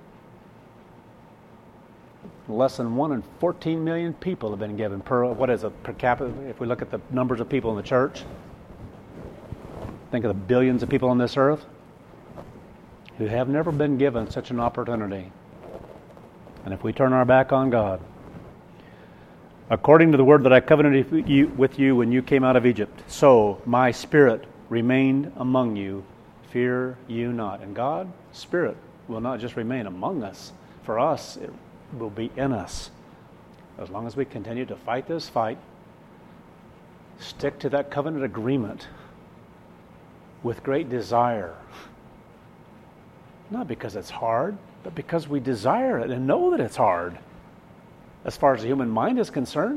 Less than one in fourteen million people have been given per, what is it, per capita? If we look at the numbers of people in the church, think of the billions of people on this earth who have never been given such an opportunity. And if we turn our back on God, according to the word that I covenanted with you when you came out of Egypt, so my Spirit remained among you, fear you not. And God's Spirit will not just remain among us. For us, it will be in us. As long as we continue to fight this fight, stick to that covenant agreement with great desire. Not because it's hard, but because we desire it and know that it's hard. As far as the human mind is concerned,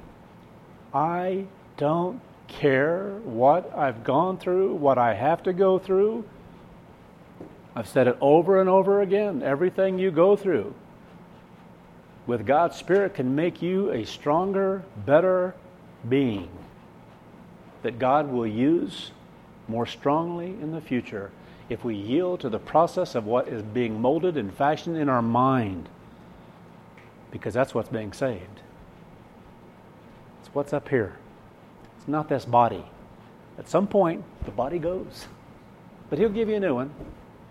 I don't care what I've gone through, what I have to go through. I've said it over and over again. Everything you go through with God's Spirit can make you a stronger, better being that God will use more strongly in the future if we yield to the process of what is being molded and fashioned in our mind, because that's what's being saved. It's what's up here. It's not this body. At some point, the body goes, but He'll give you a new one.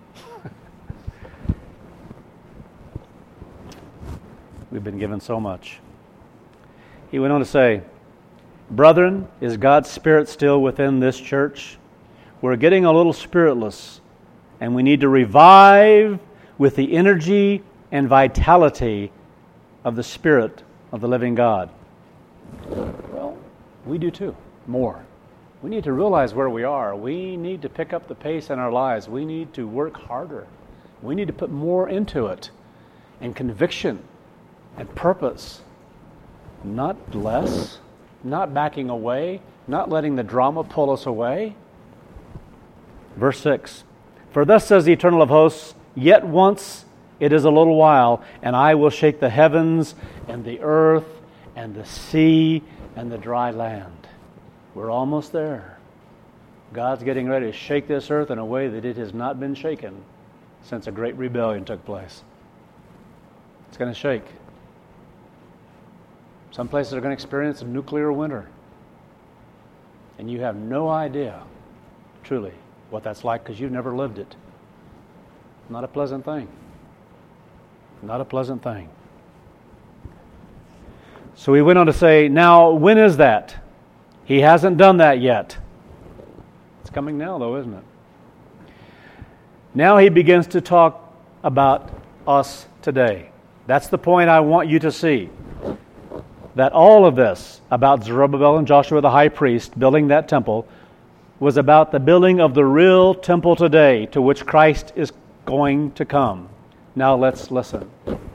We've been given so much. He went on to say, brethren, is God's Spirit still within this church? We're getting a little spiritless, and we need to revive with the energy and vitality of the Spirit of the living God. Well, we do too, more. We need to realize where we are. We need to pick up the pace in our lives. We need to work harder. We need to put more into it, and conviction and purpose, not less, not backing away, not letting the drama pull us away. Verse six, for thus says the Eternal of hosts, yet once it is a little while, and I will shake the heavens and the earth and the sea and the dry land. We're almost there. God's getting ready to shake this earth in a way that it has not been shaken since a great rebellion took place. It's going to shake. Some places are going to experience a nuclear winter. And you have no idea, truly, what that's like because you've never lived it. Not a pleasant thing. Not a pleasant thing. So he went on to say, now, when is that? He hasn't done that yet. It's coming now, though, isn't it? Now he begins to talk about us today. That's the point I want you to see. That all of this about Zerubbabel and Joshua the high priest building that temple was about the building of the real temple today to which Christ is going to come. Now let's listen.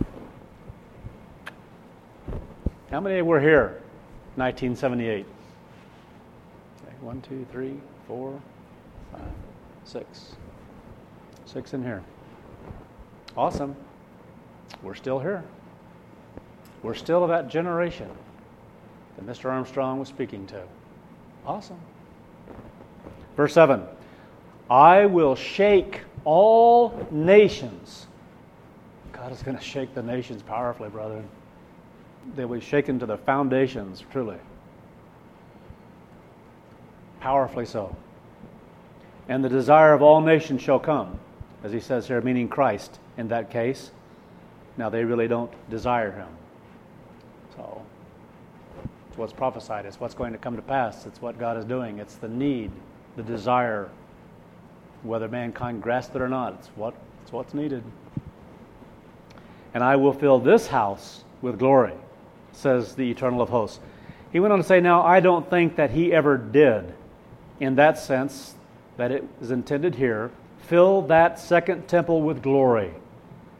How many were here nineteen seventy-eight? Okay, one, two, three, four, five, six. Six in here. Awesome. We're still here. We're still of that generation that Mister Armstrong was speaking to. Awesome. Verse seven. I will shake all nations. God is going to shake the nations powerfully, brethren. They'll be shaken to the foundations, truly. Powerfully so. And the desire of all nations shall come, as he says here, meaning Christ in that case. Now, they really don't desire Him. So, it's what's prophesied. It's what's going to come to pass. It's what God is doing. It's the need, the desire, whether mankind grasps it or not. It's what it's what's needed. And I will fill this house with glory, says the Eternal of hosts. He went on to say, now, I don't think that He ever did, in that sense that it is intended here, fill that second temple with glory.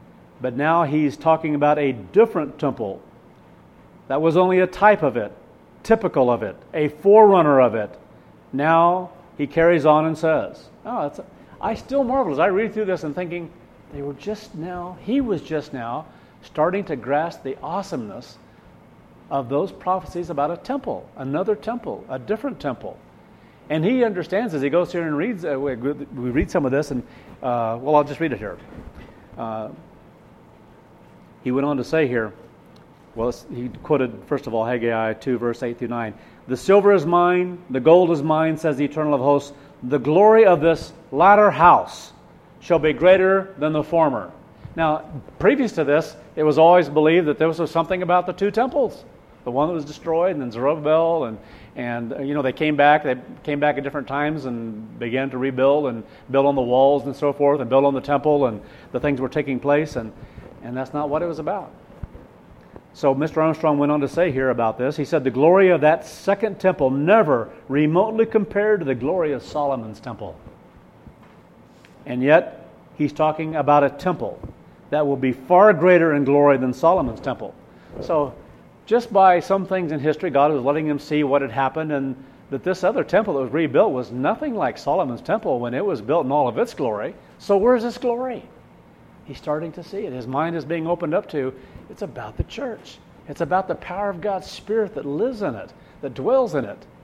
But now he's talking about a different temple. That was only a type of it, typical of it, a forerunner of it. Now he carries on and says, oh, it's a, I still marvel as I read through this and thinking, they were just now, he was just now starting to grasp the awesomeness of those prophecies about a temple, another temple, a different temple. And he understands as he goes here and reads, uh, we, we read some of this, and, uh, well, I'll just read it here. Uh, he went on to say here, well, he quoted, first of all, Haggai two, verse eight through nine. The silver is mine, the gold is mine, says the Eternal of hosts. The glory of this latter house shall be greater than the former. Now, previous to this, it was always believed that there was something about the two temples. The one that was destroyed, and then Zerubbabel, and, and uh, you know, they came back. They came back at different times and began to rebuild and build on the walls and so forth, and build on the temple, and the things were taking place, and, and that's not what it was about. So Mister Armstrong went on to say here about this. He said, the glory of that second temple never remotely compared to the glory of Solomon's temple. And yet, he's talking about a temple that will be far greater in glory than Solomon's temple. So, just by some things in history, God was letting him see what had happened, and that this other temple that was rebuilt was nothing like Solomon's temple when it was built in all of its glory. So where's this glory? He's starting to see it. His mind is being opened up to, it's about the church. It's about the power of God's Spirit that lives in it, that dwells in it.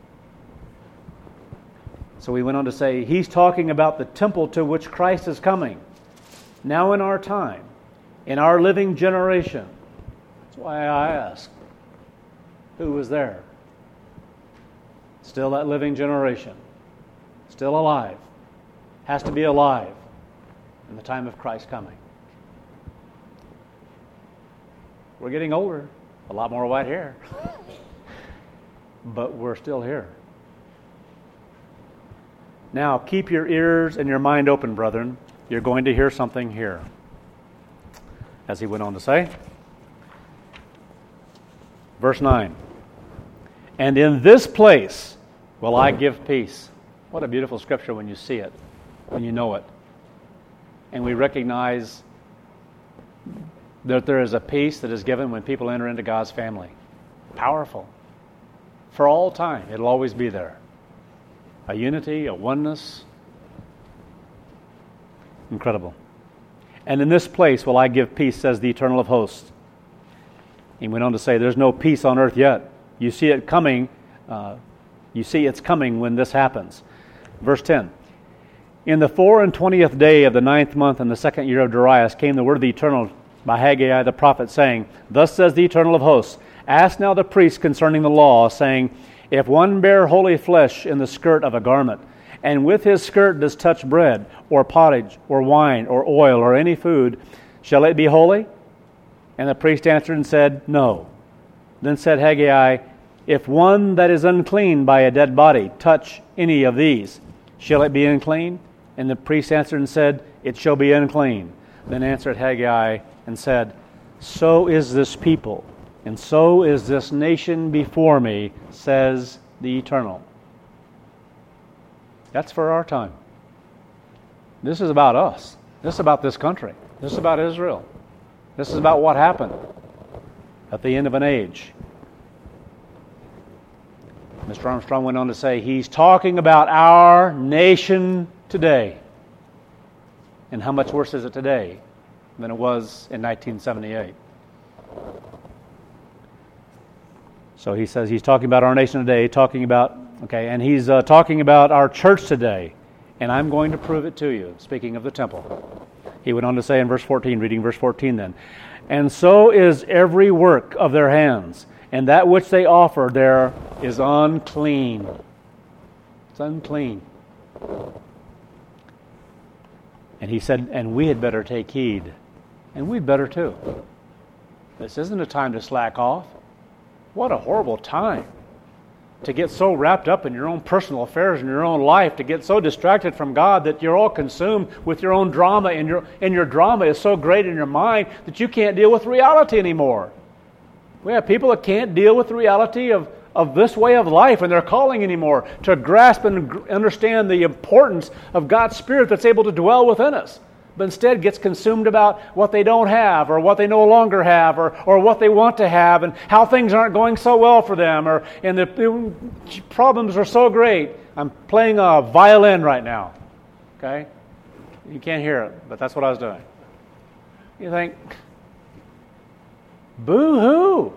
So he went on to say, he's talking about the temple to which Christ is coming. Now in our time, in our living generation. That's why I ask, who was there? Still that living generation. Still alive. Has to be alive in the time of Christ coming. We're getting older. A lot more white hair. But we're still here. Now, keep your ears and your mind open, brethren. You're going to hear something here. As he went on to say. Verse nine. And in this place will I give peace. What a beautiful scripture when you see it, when you know it. And we recognize that there is a peace that is given when people enter into God's family. Powerful. For all time, it'll always be there. A unity, a oneness. Incredible. And in this place will I give peace, says the Eternal of hosts. He went on to say, there's no peace on earth yet. You see it coming. Uh, you see it's coming when this happens. Verse ten. In the four and twentieth day of the ninth month in the second year of Darius came the word of the Eternal by Haggai the prophet, saying, thus says the Eternal of hosts, ask now the priests concerning the law, saying, if one bear holy flesh in the skirt of a garment, and with his skirt does touch bread, or pottage, or wine, or oil, or any food, shall it be holy? And the priest answered and said, no. Then said Haggai, if one that is unclean by a dead body touch any of these, shall it be unclean? And the priest answered and said, it shall be unclean. Then answered Haggai and said, so is this people, and so is this nation before me, says the Eternal. That's for our time. This is about us. This is about this country. This is about Israel. This is about what happened at the end of an age. Mister Armstrong went on to say, he's talking about our nation today. And how much worse is it today than it was in nineteen seventy-eight? So he says he's talking about our nation today, talking about, okay, and he's uh, talking about our church today. And I'm going to prove it to you, speaking of the temple. He went on to say in verse fourteen, reading verse fourteen then, and so is every work of their hands, and that which they offer there is unclean. It's unclean. And he said, and we had better take heed. And we'd better too. This isn't a time to slack off. What a horrible time to get so wrapped up in your own personal affairs in your own life, to get so distracted from God that you're all consumed with your own drama, and your, and your drama is so great in your mind that you can't deal with reality anymore. We have people that can't deal with the reality of, of this way of life and their calling anymore, to grasp and understand the importance of God's Spirit that's able to dwell within us. but instead gets consumed about what they don't have or what they no longer have or, or what they want to have and how things aren't going so well for them or and the, the problems are so great. I'm playing a violin right now, okay? You can't hear it, but that's what I was doing. You think, boo-hoo.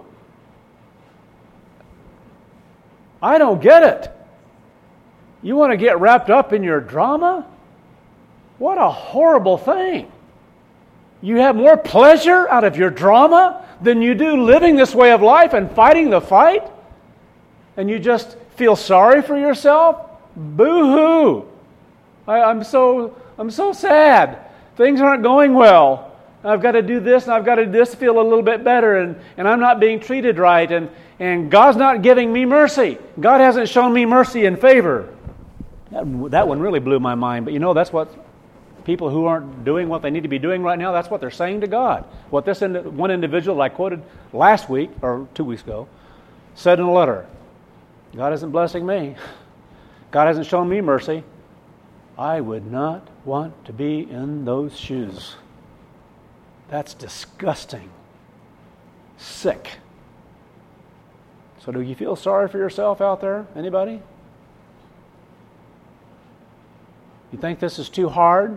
I don't get it. You want to get wrapped up in your drama? What a horrible thing. You have more pleasure out of your drama than you do living this way of life and fighting the fight? And you just feel sorry for yourself? Boo-hoo. I, I'm so I'm so sad. Things aren't going well. I've got to do this and I've got to do this to feel a little bit better and, and I'm not being treated right and, and God's not giving me mercy. God hasn't shown me mercy and favor. That, that one really blew my mind. But you know, that's what people who aren't doing what they need to be doing right now, that's what they're saying to God. What this indi- one individual I quoted last week, or two weeks ago, said in a letter, God isn't blessing me. God hasn't shown me mercy. I would not want to be in those shoes. That's disgusting. Sick. So do you feel sorry for yourself out there? Anybody? You think this is too hard?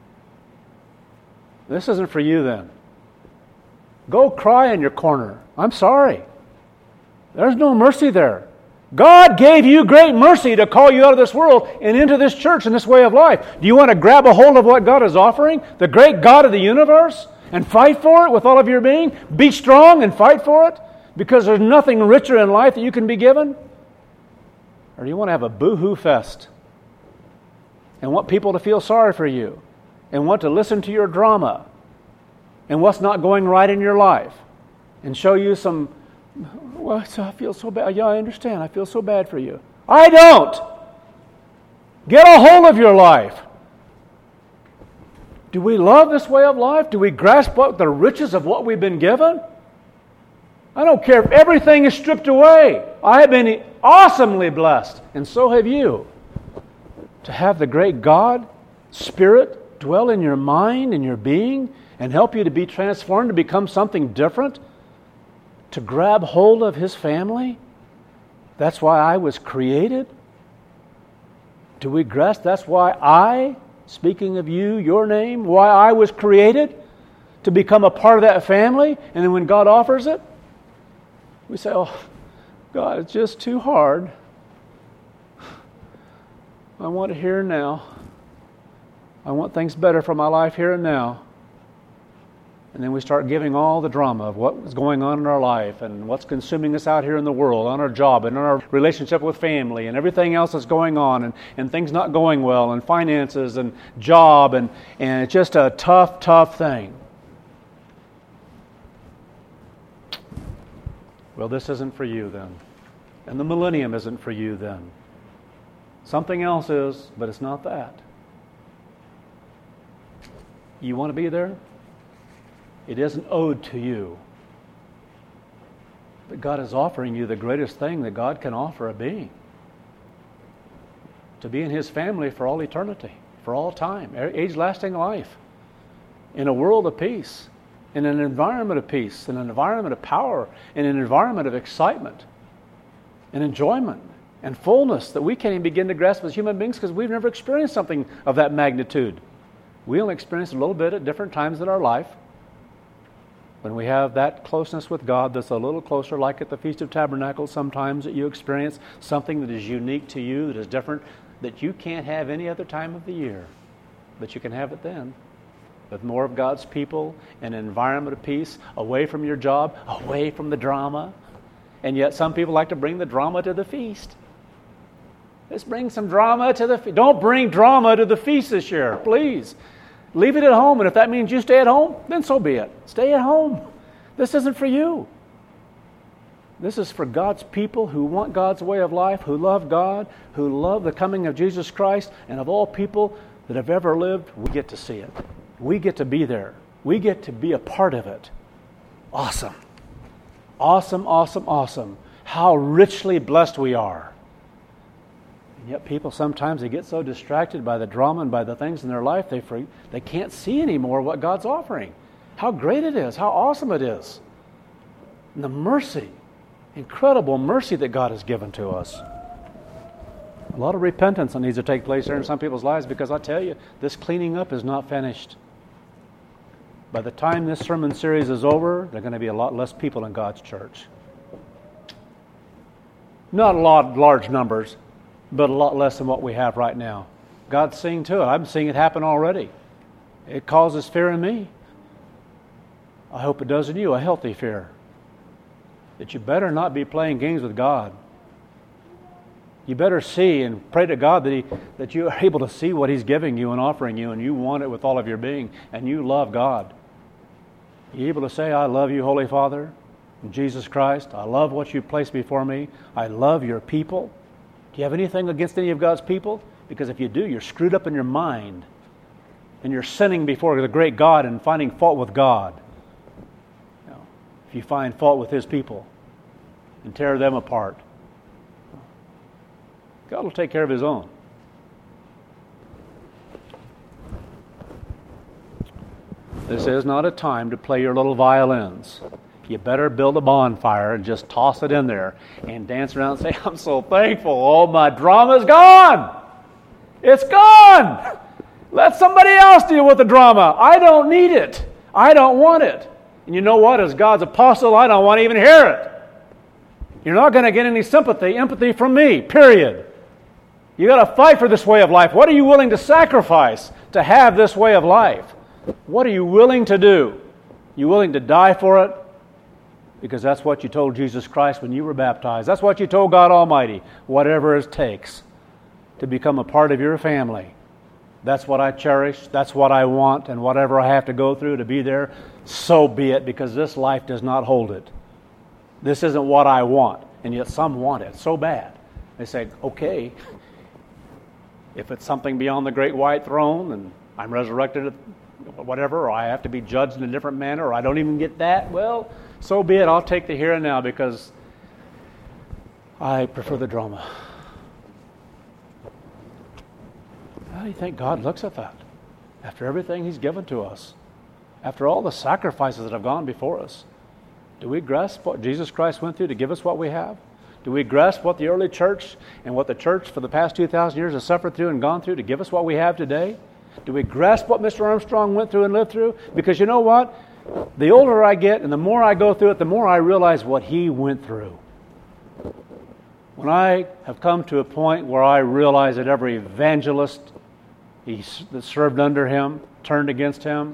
This isn't for you then. Go cry in your corner. I'm sorry. There's no mercy there. God gave you great mercy to call you out of this world and into this church and this way of life. Do you want to grab a hold of what God is offering? The great God of the universe? And fight for it with all of your being? Be strong and fight for it? Because there's nothing richer in life that you can be given? Or do you want to have a boo-hoo fest? And want people to feel sorry for you? And want to listen to your drama? And what's not going right in your life? And show you some, well, I feel so bad. Yeah, I understand. I feel so bad for you. I don't! Get a hold of your life. Do we love this way of life? Do we grasp what the riches of what we've been given? I don't care if everything is stripped away. I have been awesomely blessed, and so have you. To have the great God, Spirit, dwell in your mind and your being and help you to be transformed to become something different, to grab hold of His family. That's why I was created. Do we grasp that's why I, speaking of you, your name, why I was created? To become a part of that family? And then when God offers it, we say, oh, God, it's just too hard. I want it here and now. I want things better for my life here and now. And then we start giving all the drama of what's going on in our life and what's consuming us out here in the world, on our job and in our relationship with family and everything else that's going on and, and things not going well and finances and job and, and it's just a tough, tough thing. Well, this isn't for you then. And the millennium isn't for you then. Something else is, but it's not that. You want to be there? It isn't owed to you. But God is offering you the greatest thing that God can offer a being. To be in His family for all eternity, for all time, age-lasting life. In a world of peace, in an environment of peace, in an environment of power, in an environment of excitement and enjoyment and fullness that we can't even begin to grasp as human beings because we've never experienced something of that magnitude. We only experience a little bit at different times in our life. When we have that closeness with God that's a little closer, like at the Feast of Tabernacles, sometimes that you experience something that is unique to you, that is different, that you can't have any other time of the year. But you can have it then. With more of God's people, an environment of peace, away from your job, away from the drama. And yet some people like to bring the drama to the feast. Let's bring some drama to the feast. Don't bring drama to the feast this year, please. Leave it at home, and if that means you stay at home, then so be it. Stay at home. This isn't for you. This is for God's people who want God's way of life, who love God, who love the coming of Jesus Christ, and of all people that have ever lived, we get to see it. We get to be there. We get to be a part of it. Awesome. Awesome, awesome, awesome. How richly blessed we are. And yet people sometimes, they get so distracted by the drama and by the things in their life, they free, they can't see anymore what God's offering. How great it is, how awesome it is. And the mercy, incredible mercy that God has given to us. A lot of repentance that needs to take place there in some people's lives, because I tell you, this cleaning up is not finished. By the time this sermon series is over, there are going to be a lot less people in God's church. Not a lot, large numbers, but a lot less than what we have right now. God's seeing to it. I'm seeing it happen already. It causes fear in me. I hope it does in you, a healthy fear. That you better not be playing games with God. You better see and pray to God that He, that you are able to see what He's giving you and offering you, and you want it with all of your being, and you love God. You're able to say, I love you, Holy Father, in Jesus Christ. I love what you placed before me. I love your people. Do you have anything against any of God's people? Because if you do, you're screwed up in your mind. And you're sinning before the great God and finding fault with God. You know, if you find fault with His people and tear them apart, God will take care of His own. This is not a time to play your little violins. You better build a bonfire and just toss it in there and dance around and say, I'm so thankful. All my drama's gone. It's gone. Let somebody else deal with the drama. I don't need it. I don't want it. And you know what? As God's apostle, I don't want to even hear it. You're not going to get any sympathy, empathy from me, period. You got to fight for this way of life. What are you willing to sacrifice to have this way of life? What are you willing to do? You willing to die for it? Because that's what you told Jesus Christ when you were baptized. That's what you told God Almighty. Whatever it takes to become a part of your family. That's what I cherish. That's what I want. And whatever I have to go through to be there, so be it. Because this life does not hold it. This isn't what I want. And yet some want it so bad. They say, okay, if it's something beyond the great white throne and I'm resurrected, whatever, or I have to be judged in a different manner, or I don't even get that, well, so be it. I'll take the here and now because I prefer the drama. How do you think God looks at that? After everything He's given to us, after all the sacrifices that have gone before us, do we grasp what Jesus Christ went through to give us what we have? Do we grasp what the early church and what the church for the past two thousand years has suffered through and gone through to give us what we have today? Do we grasp what Mister Armstrong went through and lived through? Because you know what? The older I get and the more I go through it, the more I realize what he went through. When I have come to a point where I realize that every evangelist he, that served under him turned against him,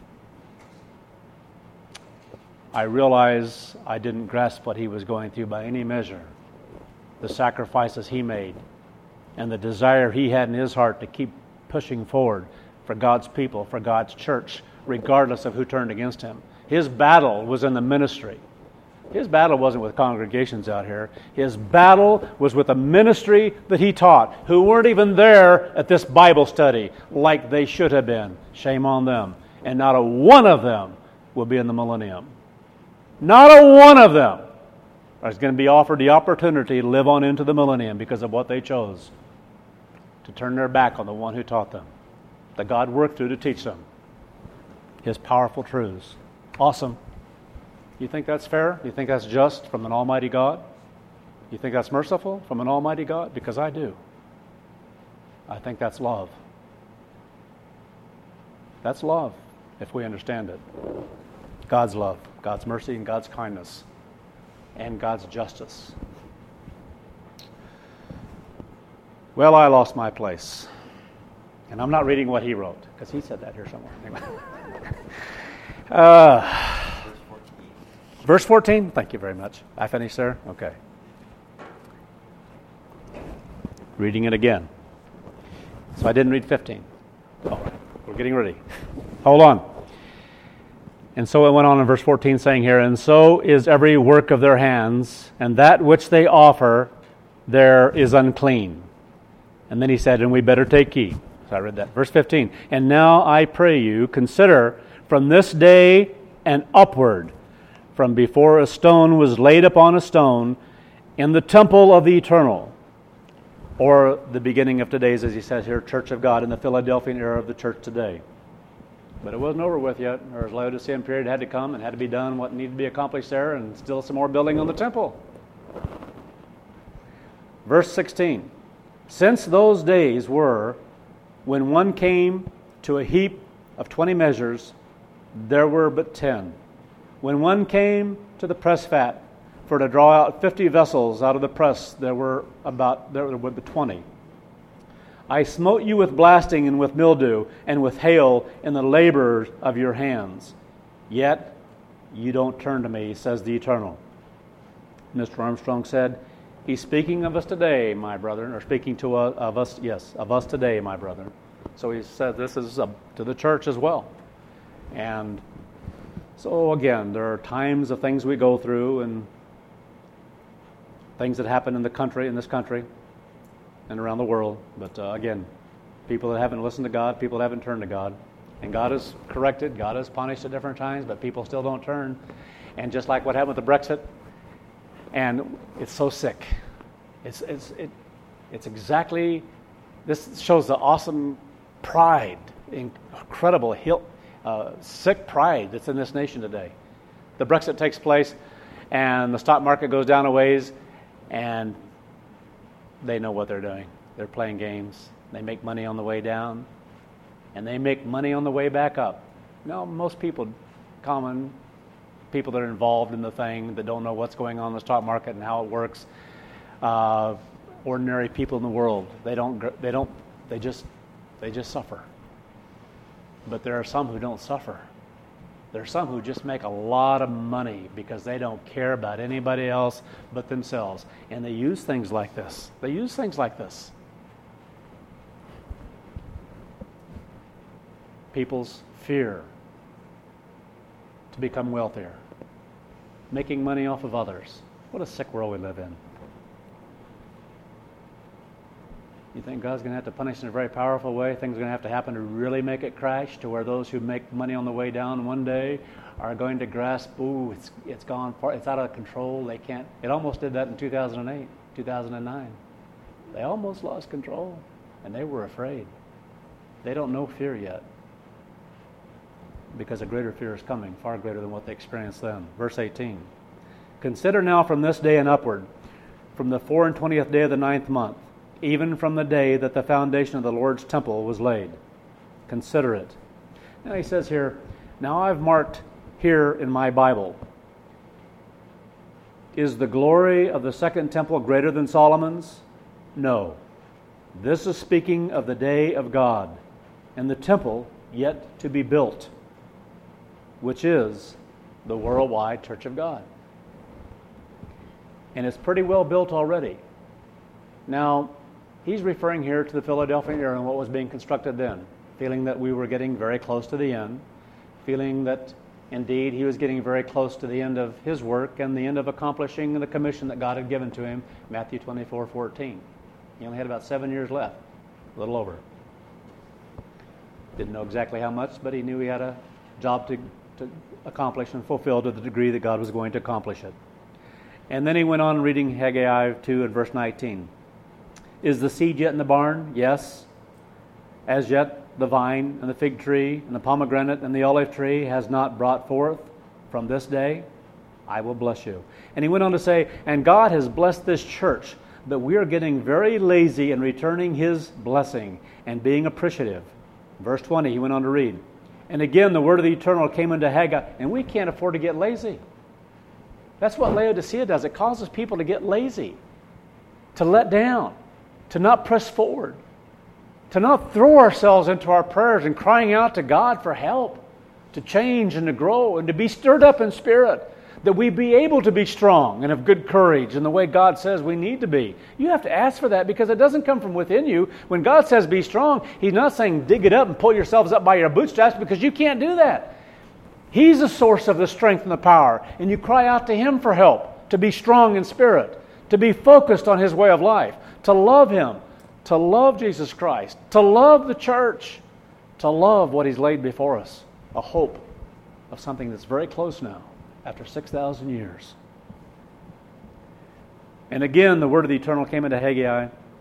I realize I didn't grasp what he was going through by any measure. The sacrifices he made and the desire he had in his heart to keep pushing forward for God's people, for God's church, regardless of who turned against him. His battle was in the ministry. His battle wasn't with congregations out here. His battle was with a ministry that he taught, who weren't even there at this Bible study like they should have been. Shame on them. And not a one of them will be in the millennium. Not a one of them is going to be offered the opportunity to live on into the millennium because of what they chose. To turn their back on the one who taught them. That God worked through to teach them His powerful truths. Awesome. You think that's fair? You think that's just from an almighty God? You think that's merciful from an almighty God? Because I do. I think that's love. That's love, if we understand it. God's love, God's mercy, and God's kindness, and God's justice. Well, I lost my place. And I'm not reading what he wrote, because he said that here somewhere. Anyway. uh, verse fourteen. Thank you very much. I finished there? Okay. Reading it again. So I didn't read fifteen. Oh, we're getting ready. Hold on. And so it went on in verse fourteen saying here, and so is every work of their hands, and that which they offer there is unclean. And then he said, and we better take heed. So I read that. Verse fifteen, and now I pray you, consider from this day and upward, from before a stone was laid upon a stone, in the temple of the eternal. or the beginning of today's, as he says here, Church of God in the Philadelphian era of the church today. But it wasn't over with yet. There was Laodicean period had to come and had to be done what needed to be accomplished there, and still some more building on the temple. Verse sixteen. Since those days were when one came to a heap of twenty measures, there were but ten. When one came to the press vat for to draw out fifty vessels out of the press, there were about there were but twenty. I smote you with blasting and with mildew and with hail in the labor of your hands. Yet you don't turn to me, says the Eternal. Mister Armstrong said, he's speaking of us today, my brethren, or speaking to us, of us, yes, of us today, my brethren. So he said this is uh, to the church as well. And so again, there are times of things we go through and things that happen in the country, in this country, and around the world. But uh, again, people that haven't listened to God, people that haven't turned to God. And God has corrected, God has punished at different times, but people still don't turn. And just like what happened with the Brexit, and it's so sick. It's it's it, it's exactly, this shows the awesome pride, incredible, uh, sick pride that's in this nation today. The Brexit takes place, and the stock market goes down a ways, and they know what they're doing. They're playing games. They make money on the way down, and they make money on the way back up. Now, most people, common people that are involved in the thing, that don't know what's going on in the stock market and how it works, uh, ordinary people in the world, they don't, they don't, they just, they just suffer. But there are some who don't suffer. There are some who just make a lot of money because they don't care about anybody else but themselves. And they use things like this. They use things like this. People's fear to become wealthier. Making money off of others. What a sick world we live in. You think God's going to have to punish in a very powerful way? Things are going to have to happen to really make it crash, to where those who make money on the way down one day are going to grasp, ooh, it's it's gone far, it's out of control. They can't. It almost did that in two thousand eight, two thousand nine. They almost lost control, and they were afraid. They don't know fear yet, because a greater fear is coming, far greater than what they experienced then. Verse eighteen. Consider now from this day and upward, from the four and twentieth day of the ninth month, even from the day that the foundation of the Lord's temple was laid. Consider it. Now he says here, now I've marked here in my Bible, is the glory of the second temple greater than Solomon's? No. This is speaking of the day of God, and the temple yet to be built, which is the worldwide Church of God. And it's pretty well built already. Now, he's referring here to the Philadelphia area and what was being constructed then, feeling that we were getting very close to the end, feeling that indeed he was getting very close to the end of his work and the end of accomplishing the commission that God had given to him, Matthew twenty-four fourteen. He only had about seven years left, a little over. Didn't know exactly how much, but he knew he had a job to, to accomplish and fulfill to the degree that God was going to accomplish it. And then he went on reading Haggai two and verse nineteen. Is the seed yet in the barn? Yes. As yet the vine and the fig tree and the pomegranate and the olive tree has not brought forth. From this day I will bless you. And he went on to say, and God has blessed this church, but we are getting very lazy in returning his blessing and being appreciative. Verse twenty, he went on to read, and again the word of the Eternal came unto Haggai, and we can't afford to get lazy. That's what Laodicea does. It causes people to get lazy, to let down, to not press forward, to not throw ourselves into our prayers and crying out to God for help, to change and to grow and to be stirred up in spirit, that we be able to be strong and of good courage in the way God says we need to be. You have to ask for that, because it doesn't come from within you. When God says be strong, he's not saying dig it up and pull yourselves up by your bootstraps, because you can't do that. He's the source of the strength and the power, and you cry out to him for help, to be strong in spirit, to be focused on his way of life, to love him, to love Jesus Christ, to love the church, to love what he's laid before us, a hope of something that's very close now, after six thousand years. And again, the word of the Eternal came into Haggai,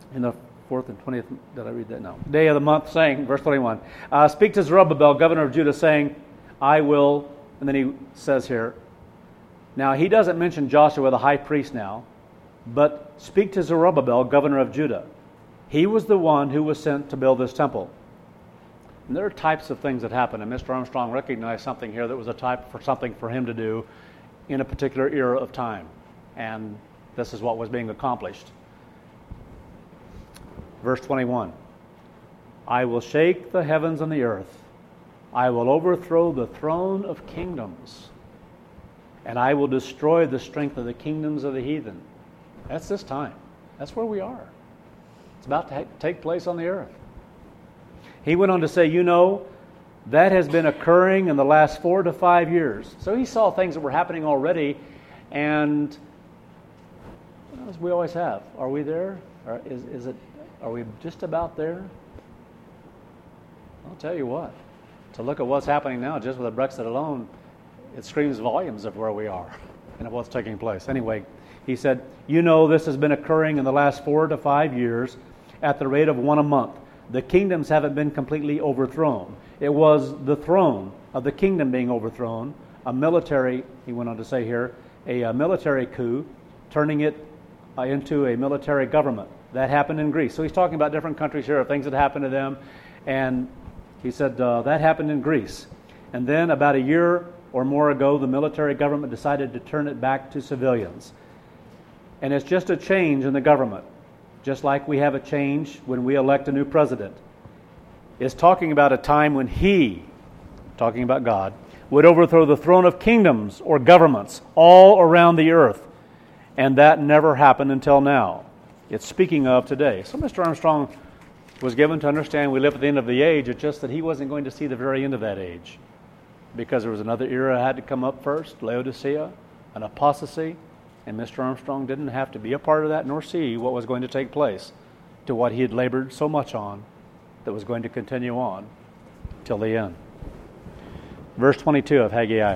in the fourth and twentieth, did I read that? No. Day of the month, saying, verse twenty-one, uh, speak to Zerubbabel, governor of Judah, saying, I will, and then he says here, now he doesn't mention Joshua the high priest now, but speak to Zerubbabel, governor of Judah. He was the one who was sent to build this temple. And there are types of things that happen, and Mister Armstrong recognized something here that was a type for something for him to do in a particular era of time. And this is what was being accomplished. Verse twenty-one, I will shake the heavens and the earth. I will overthrow the throne of kingdoms, and I will destroy the strength of the kingdoms of the heathen. That's this time. That's where we are. It's about to ha- take place on the earth. He went on to say, you know, that has been occurring in the last four to five years. So he saw things that were happening already, and as we always have, are we there? Or is, is it? Are we just about there? I'll tell you what, to look at what's happening now, just with the Brexit alone, it screams volumes of where we are and of what's taking place. Anyway, he said, you know this has been occurring in the last four to five years at the rate of one a month. The kingdoms haven't been completely overthrown. It was the throne of the kingdom being overthrown, a military, he went on to say here, a, a military coup, turning it uh, into a military government. That happened in Greece. So he's talking about different countries here, things that happened to them. And he said uh, that happened in Greece. And then about a year or more ago, the military government decided to turn it back to civilians. And it's just a change in the government, just like we have a change when we elect a new president. It's talking about a time when he, talking about God, would overthrow the throne of kingdoms or governments all around the earth. And that never happened until now. It's speaking of today. So Mister Armstrong was given to understand we live at the end of the age. It's just that he wasn't going to see the very end of that age, because there was another era that had to come up first, Laodicea, an apostasy, and Mister Armstrong didn't have to be a part of that nor see what was going to take place to what he had labored so much on that was going to continue on till the end. Verse twenty-two of Haggai,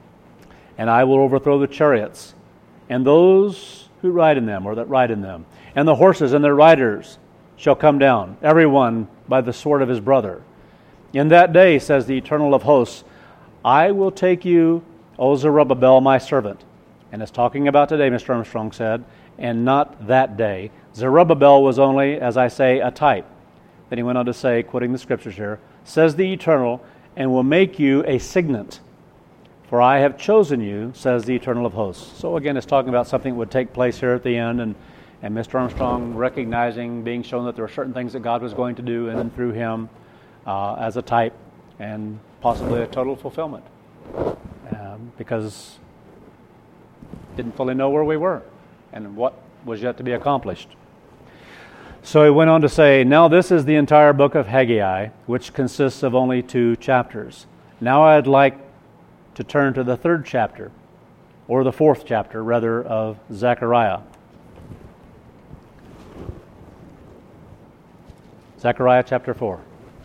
and I will overthrow the chariots and those who ride in them, or that ride in them, and the horses and their riders shall come down, every one by the sword of his brother. In that day, says the Eternal of hosts, I will take you, O Zerubbabel, my servant. And it's talking about today, Mister Armstrong said, and not that day. Zerubbabel was only, as I say, a type. Then he went on to say, quoting the scriptures here, says the Eternal, and will make you a signet. For I have chosen you, says the Eternal of hosts. So again, it's talking about something that would take place here at the end, and, and Mister Armstrong recognizing, being shown that there were certain things that God was going to do in and through him uh, as a type, and possibly a total fulfillment. Um, because didn't fully know where we were and what was yet to be accomplished. So he went on to say, now this is the entire book of Haggai, which consists of only two chapters. Now I'd like to turn to the third chapter, or the fourth chapter, rather, of Zechariah. Zechariah chapter four.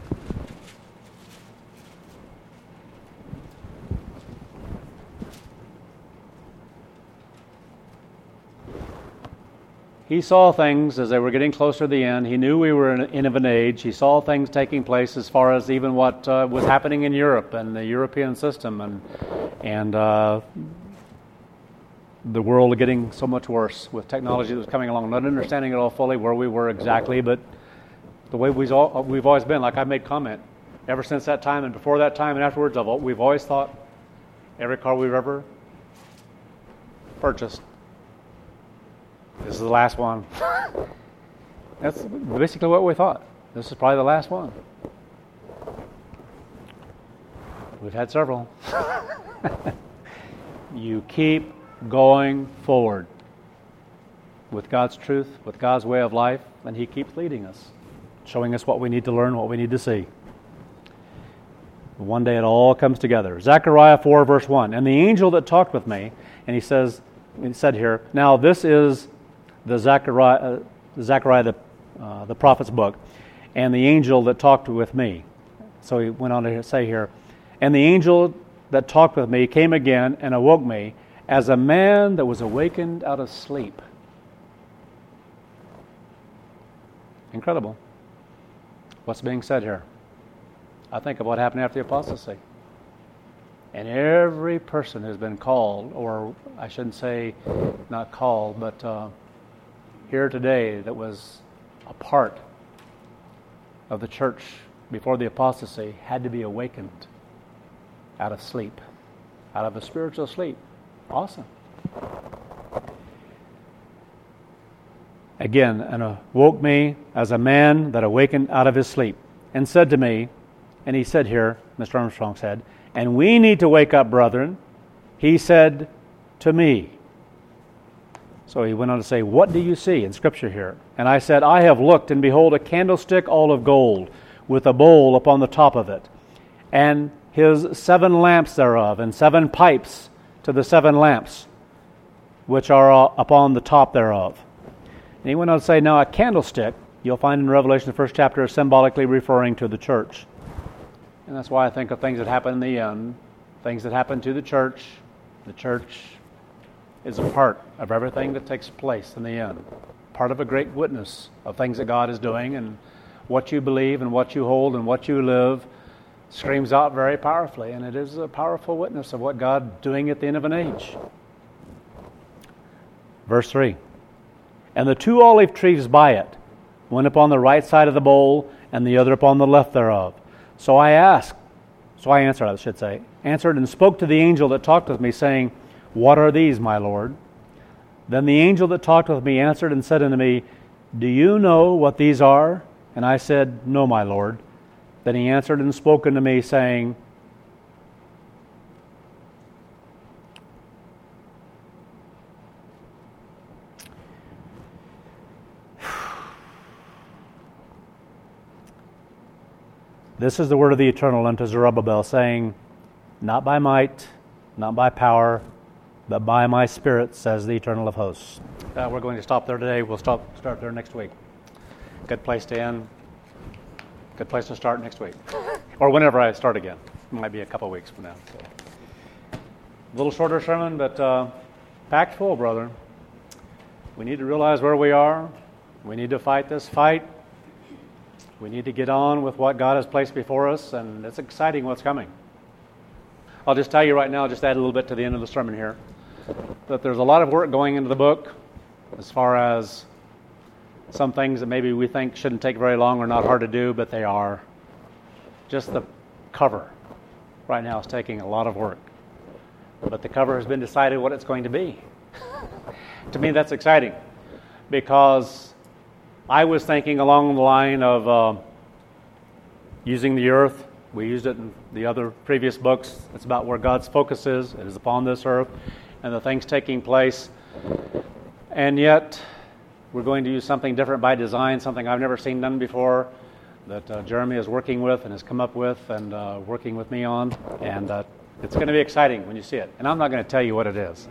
He saw things as they were getting closer to the end. He knew we were in the end of an age. He saw things taking place as far as even what uh, was happening in Europe and the European system, and and uh, the world getting so much worse with technology that was coming along. Not understanding it all fully where we were exactly, but the way we've, all, we've always been, like I made comment, ever since that time and before that time and afterwards, I've, we've always thought every car we've ever purchased, this is the last one. That's basically what we thought. This is probably the last one. We've had several. You keep going forward with God's truth, with God's way of life, and He keeps leading us, showing us what we need to learn, what we need to see. One day it all comes together. Zechariah four, verse one. And the angel that talked with me, and he says, he said here, now this is the Zechariah, uh, Zechariah the, uh, the prophet's book, and the angel that talked with me. So he went on to say here, and the angel that talked with me came again and awoke me as a man that was awakened out of sleep. Incredible. What's being said here? I think of what happened after the apostasy. And every person who's been called, or I shouldn't say not called, but uh, here today that was a part of the church before the apostasy had to be awakened out of sleep, out of a spiritual sleep. Awesome. Again, and awoke me as a man that awakened out of his sleep, and said to me, and he said here, Mister Armstrong said, and we need to wake up, brethren. He said to me. So he went on to say, what do you see in Scripture here? And I said, I have looked, and behold, a candlestick all of gold, with a bowl upon the top of it, and his seven lamps thereof, and seven pipes to the seven lamps, which are upon the top thereof. And he went on to say, now a candlestick, you'll find in Revelation, the first chapter, is symbolically referring to the church. And that's why I think of things that happen in the end, things that happen to the church. The church is a part of everything that takes place in the end. Part of a great witness of things that God is doing, and what you believe and what you hold and what you live screams out very powerfully, and it is a powerful witness of what God is doing at the end of an age. Verse three, and the two olive trees by it, one upon the right side of the bowl, and the other upon the left thereof. So I asked, so I answered, I should say, answered and spoke to the angel that talked with me, saying, what are these, my Lord? Then the angel that talked with me answered and said unto me, do you know what these are? And I said, no, my Lord. Then he answered and spoke unto me, saying, this is the word of the Eternal unto Zerubbabel, saying, not by might, not by power, but by my Spirit, says the Eternal of hosts. Uh, we're going to stop there today. We'll stop, start there next week. Good place to end. Good place to start next week. Or whenever I start again. It might be a couple weeks from now. So. A little shorter sermon, but uh, packed full, brother. We need to realize where we are. We need to fight this fight. We need to get on with what God has placed before us, and it's exciting what's coming. I'll just tell you right now, just add a little bit to the end of the sermon here, that there's a lot of work going into the book as far as some things that maybe we think shouldn't take very long or not hard to do, but they are. Just the cover right now is taking a lot of work. But the cover has been decided what it's going to be. To me, that's exciting, because I was thinking along the line of uh, using the earth. We used it in the other previous books. It's about where God's focus is. It is upon this earth and the things taking place. And yet, we're going to use something different by design, something I've never seen done before, that uh, Jeremy is working with and has come up with and uh, working with me on. And uh, it's going to be exciting when you see it. And I'm not going to tell you what it is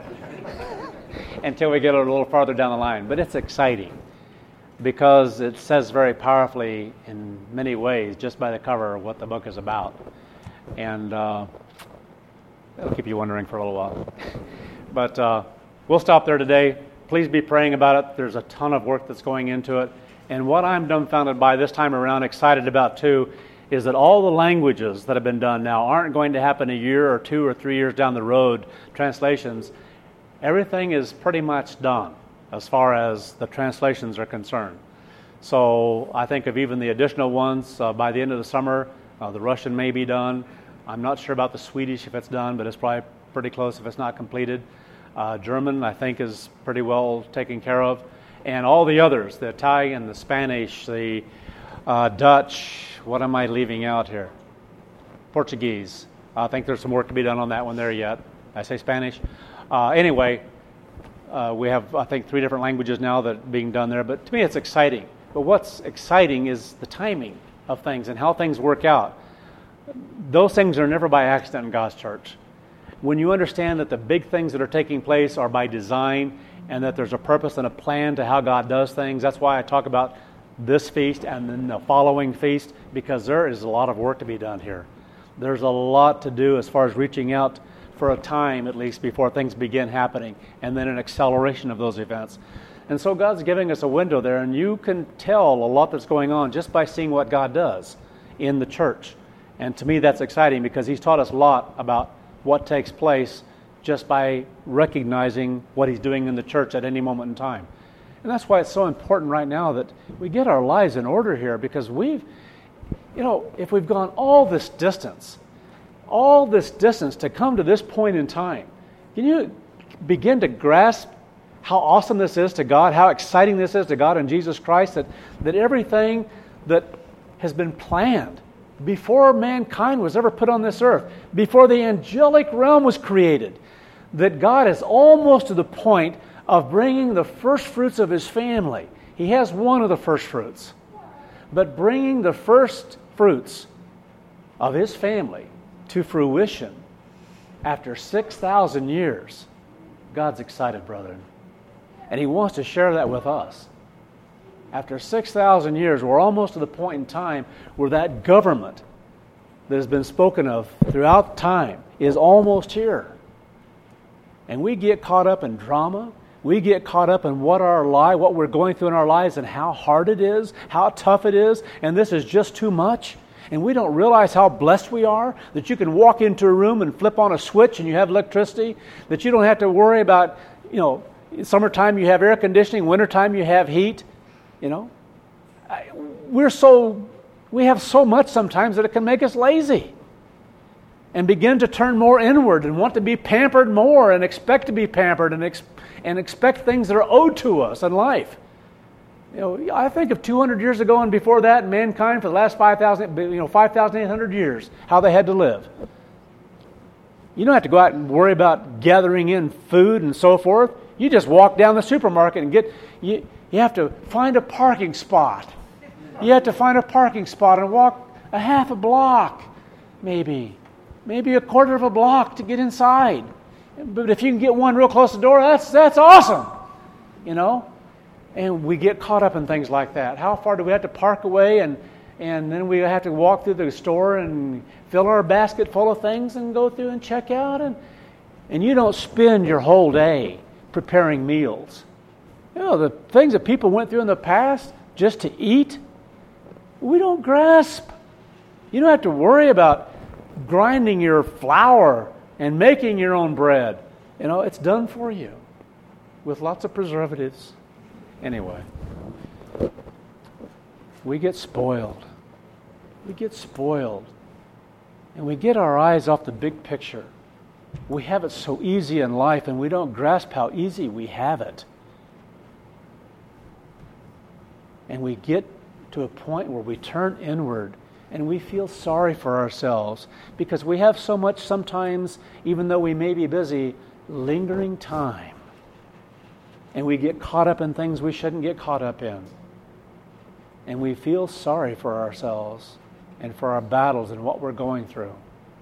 until we get a little farther down the line. But it's exciting, because it says very powerfully in many ways, just by the cover, what the book is about. And uh, it'll keep you wondering for a little while. But uh, we'll stop there today. Please be praying about it. There's a ton of work that's going into it. And what I'm dumbfounded by this time around, excited about too, is that all the languages that have been done now aren't going to happen a year or two or three years down the road, translations. Everything is pretty much done as far as the translations are concerned. So I think of even the additional ones uh, by the end of the summer. Uh, the Russian may be done. I'm not sure about the Swedish if it's done, but it's probably pretty close if it's not completed. Uh, German, I think, is pretty well taken care of. And all the others, the Italian, the Spanish, the uh, Dutch, what am I leaving out here? Portuguese. I think there's some work to be done on that one there yet. I say Spanish. Uh, anyway, uh, we have, I think, three different languages now that are being done there. But to me, it's exciting. But what's exciting is the timing of things and how things work out. Those things are never by accident in God's church. When you understand that the big things that are taking place are by design, and that there's a purpose and a plan to how God does things, that's why I talk about this feast and then the following feast, because there is a lot of work to be done here. There's a lot to do as far as reaching out for a time, at least, before things begin happening, and then an acceleration of those events. And so God's giving us a window there, and you can tell a lot that's going on just by seeing what God does in the church. And to me, that's exciting because He's taught us a lot about what takes place just by recognizing what He's doing in the church at any moment in time. And that's why it's so important right now that we get our lives in order here, because we've, you know, if we've gone all this distance, all this distance to come to this point in time, can you begin to grasp how awesome this is to God, how exciting this is to God in Jesus Christ, that, that everything that has been planned before mankind was ever put on this earth, before the angelic realm was created, that God is almost to the point of bringing the first fruits of His family. He has one of the first fruits. But bringing the first fruits of His family to fruition after six thousand years, God's excited, brethren. And He wants to share that with us. After six thousand years, we're almost to the point in time where that government that has been spoken of throughout time is almost here. And we get caught up in drama. We get caught up in what our life, what we're going through in our lives, and how hard it is, how tough it is, and this is just too much. And we don't realize how blessed we are, that you can walk into a room and flip on a switch and you have electricity, that you don't have to worry about, you know, summertime you have air conditioning, wintertime you have heat, you know. We're so, we have so much sometimes that it can make us lazy and begin to turn more inward and want to be pampered more and expect to be pampered and ex- and expect things that are owed to us in life. You know, I think of two hundred years ago and before that, mankind for the last five thousand, you know, five thousand eight hundred years, how they had to live. You don't have to go out and worry about gathering in food and so forth. You just walk down the supermarket and get, you, you have to find a parking spot. You have to find a parking spot and walk a half a block, maybe. Maybe a quarter of a block to get inside. But if you can get one real close to the door, that's that's awesome, you know. And we get caught up in things like that. How far do we have to park away, and and then we have to walk through the store and fill our basket full of things and go through and check out, and and you don't spend your whole day preparing meals. You know, the things that people went through in the past just to eat, we don't grasp. You don't have to worry about grinding your flour and making your own bread. You know, it's done for you with lots of preservatives. Anyway, we get spoiled. We get spoiled. And we get our eyes off the big picture. We have it so easy in life, and we don't grasp how easy we have it. And we get to a point where we turn inward and we feel sorry for ourselves because we have so much sometimes, even though we may be busy, lingering time. And we get caught up in things we shouldn't get caught up in. And we feel sorry for ourselves and for our battles and what we're going through.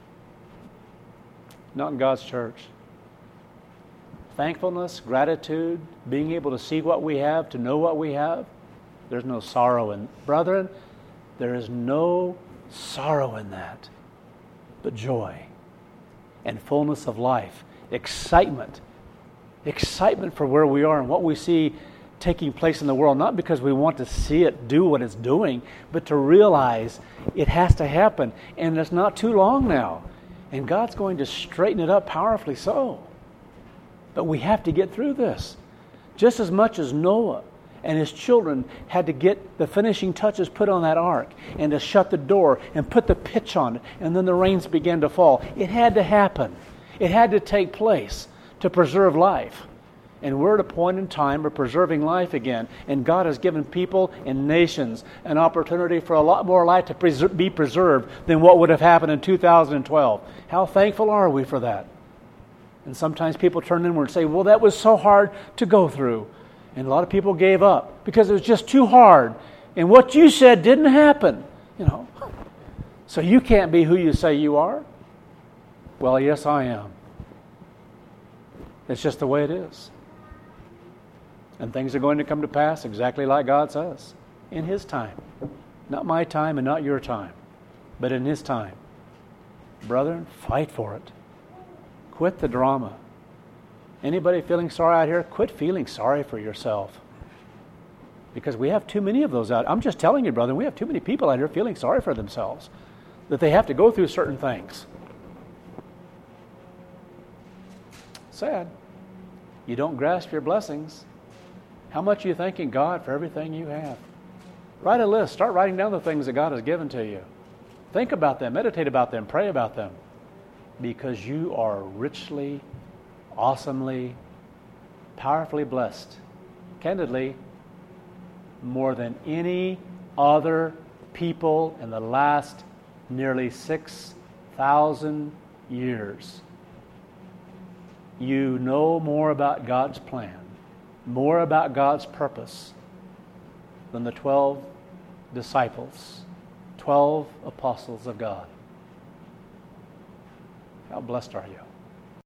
Not in God's church. Thankfulness, gratitude, being able to see what we have, to know what we have, there's no sorrow in. Brethren, there is no sorrow in that, but joy and fullness of life, excitement, excitement for where we are and what we see taking place in the world, not because we want to see it do what it's doing, but to realize it has to happen, and it's not too long now, and God's going to straighten it up powerfully so. But we have to get through this. Just as much as Noah and his children had to get the finishing touches put on that ark and to shut the door and put the pitch on it, and then the rains began to fall. It had to happen. It had to take place to preserve life. And we're at a point in time of preserving life again. And God has given people and nations an opportunity for a lot more life to preser- be preserved than what would have happened in two thousand twelve. How thankful are we for that? And sometimes people turn inward and say, well, that was so hard to go through. And a lot of people gave up because it was just too hard. And what you said didn't happen. You know. So you can't be who you say you are? Well, yes, I am. It's just the way it is. And things are going to come to pass exactly like God says. In His time. Not my time and not your time. But in His time. Brethren, fight for it. Quit the drama. Anybody feeling sorry out here? Quit feeling sorry for yourself. Because we have too many of those out. I'm just telling you, brother, we have too many people out here feeling sorry for themselves, that they have to go through certain things. Sad. You don't grasp your blessings. How much are you thanking God for everything you have? Write a list. Start writing down the things that God has given to you. Think about them. Meditate about them. Pray about them. Because you are richly, awesomely, powerfully blessed. Candidly, more than any other people in the last nearly six thousand years. You know more about God's plan, more about God's purpose than the twelve disciples, twelve apostles of God. How blessed are you?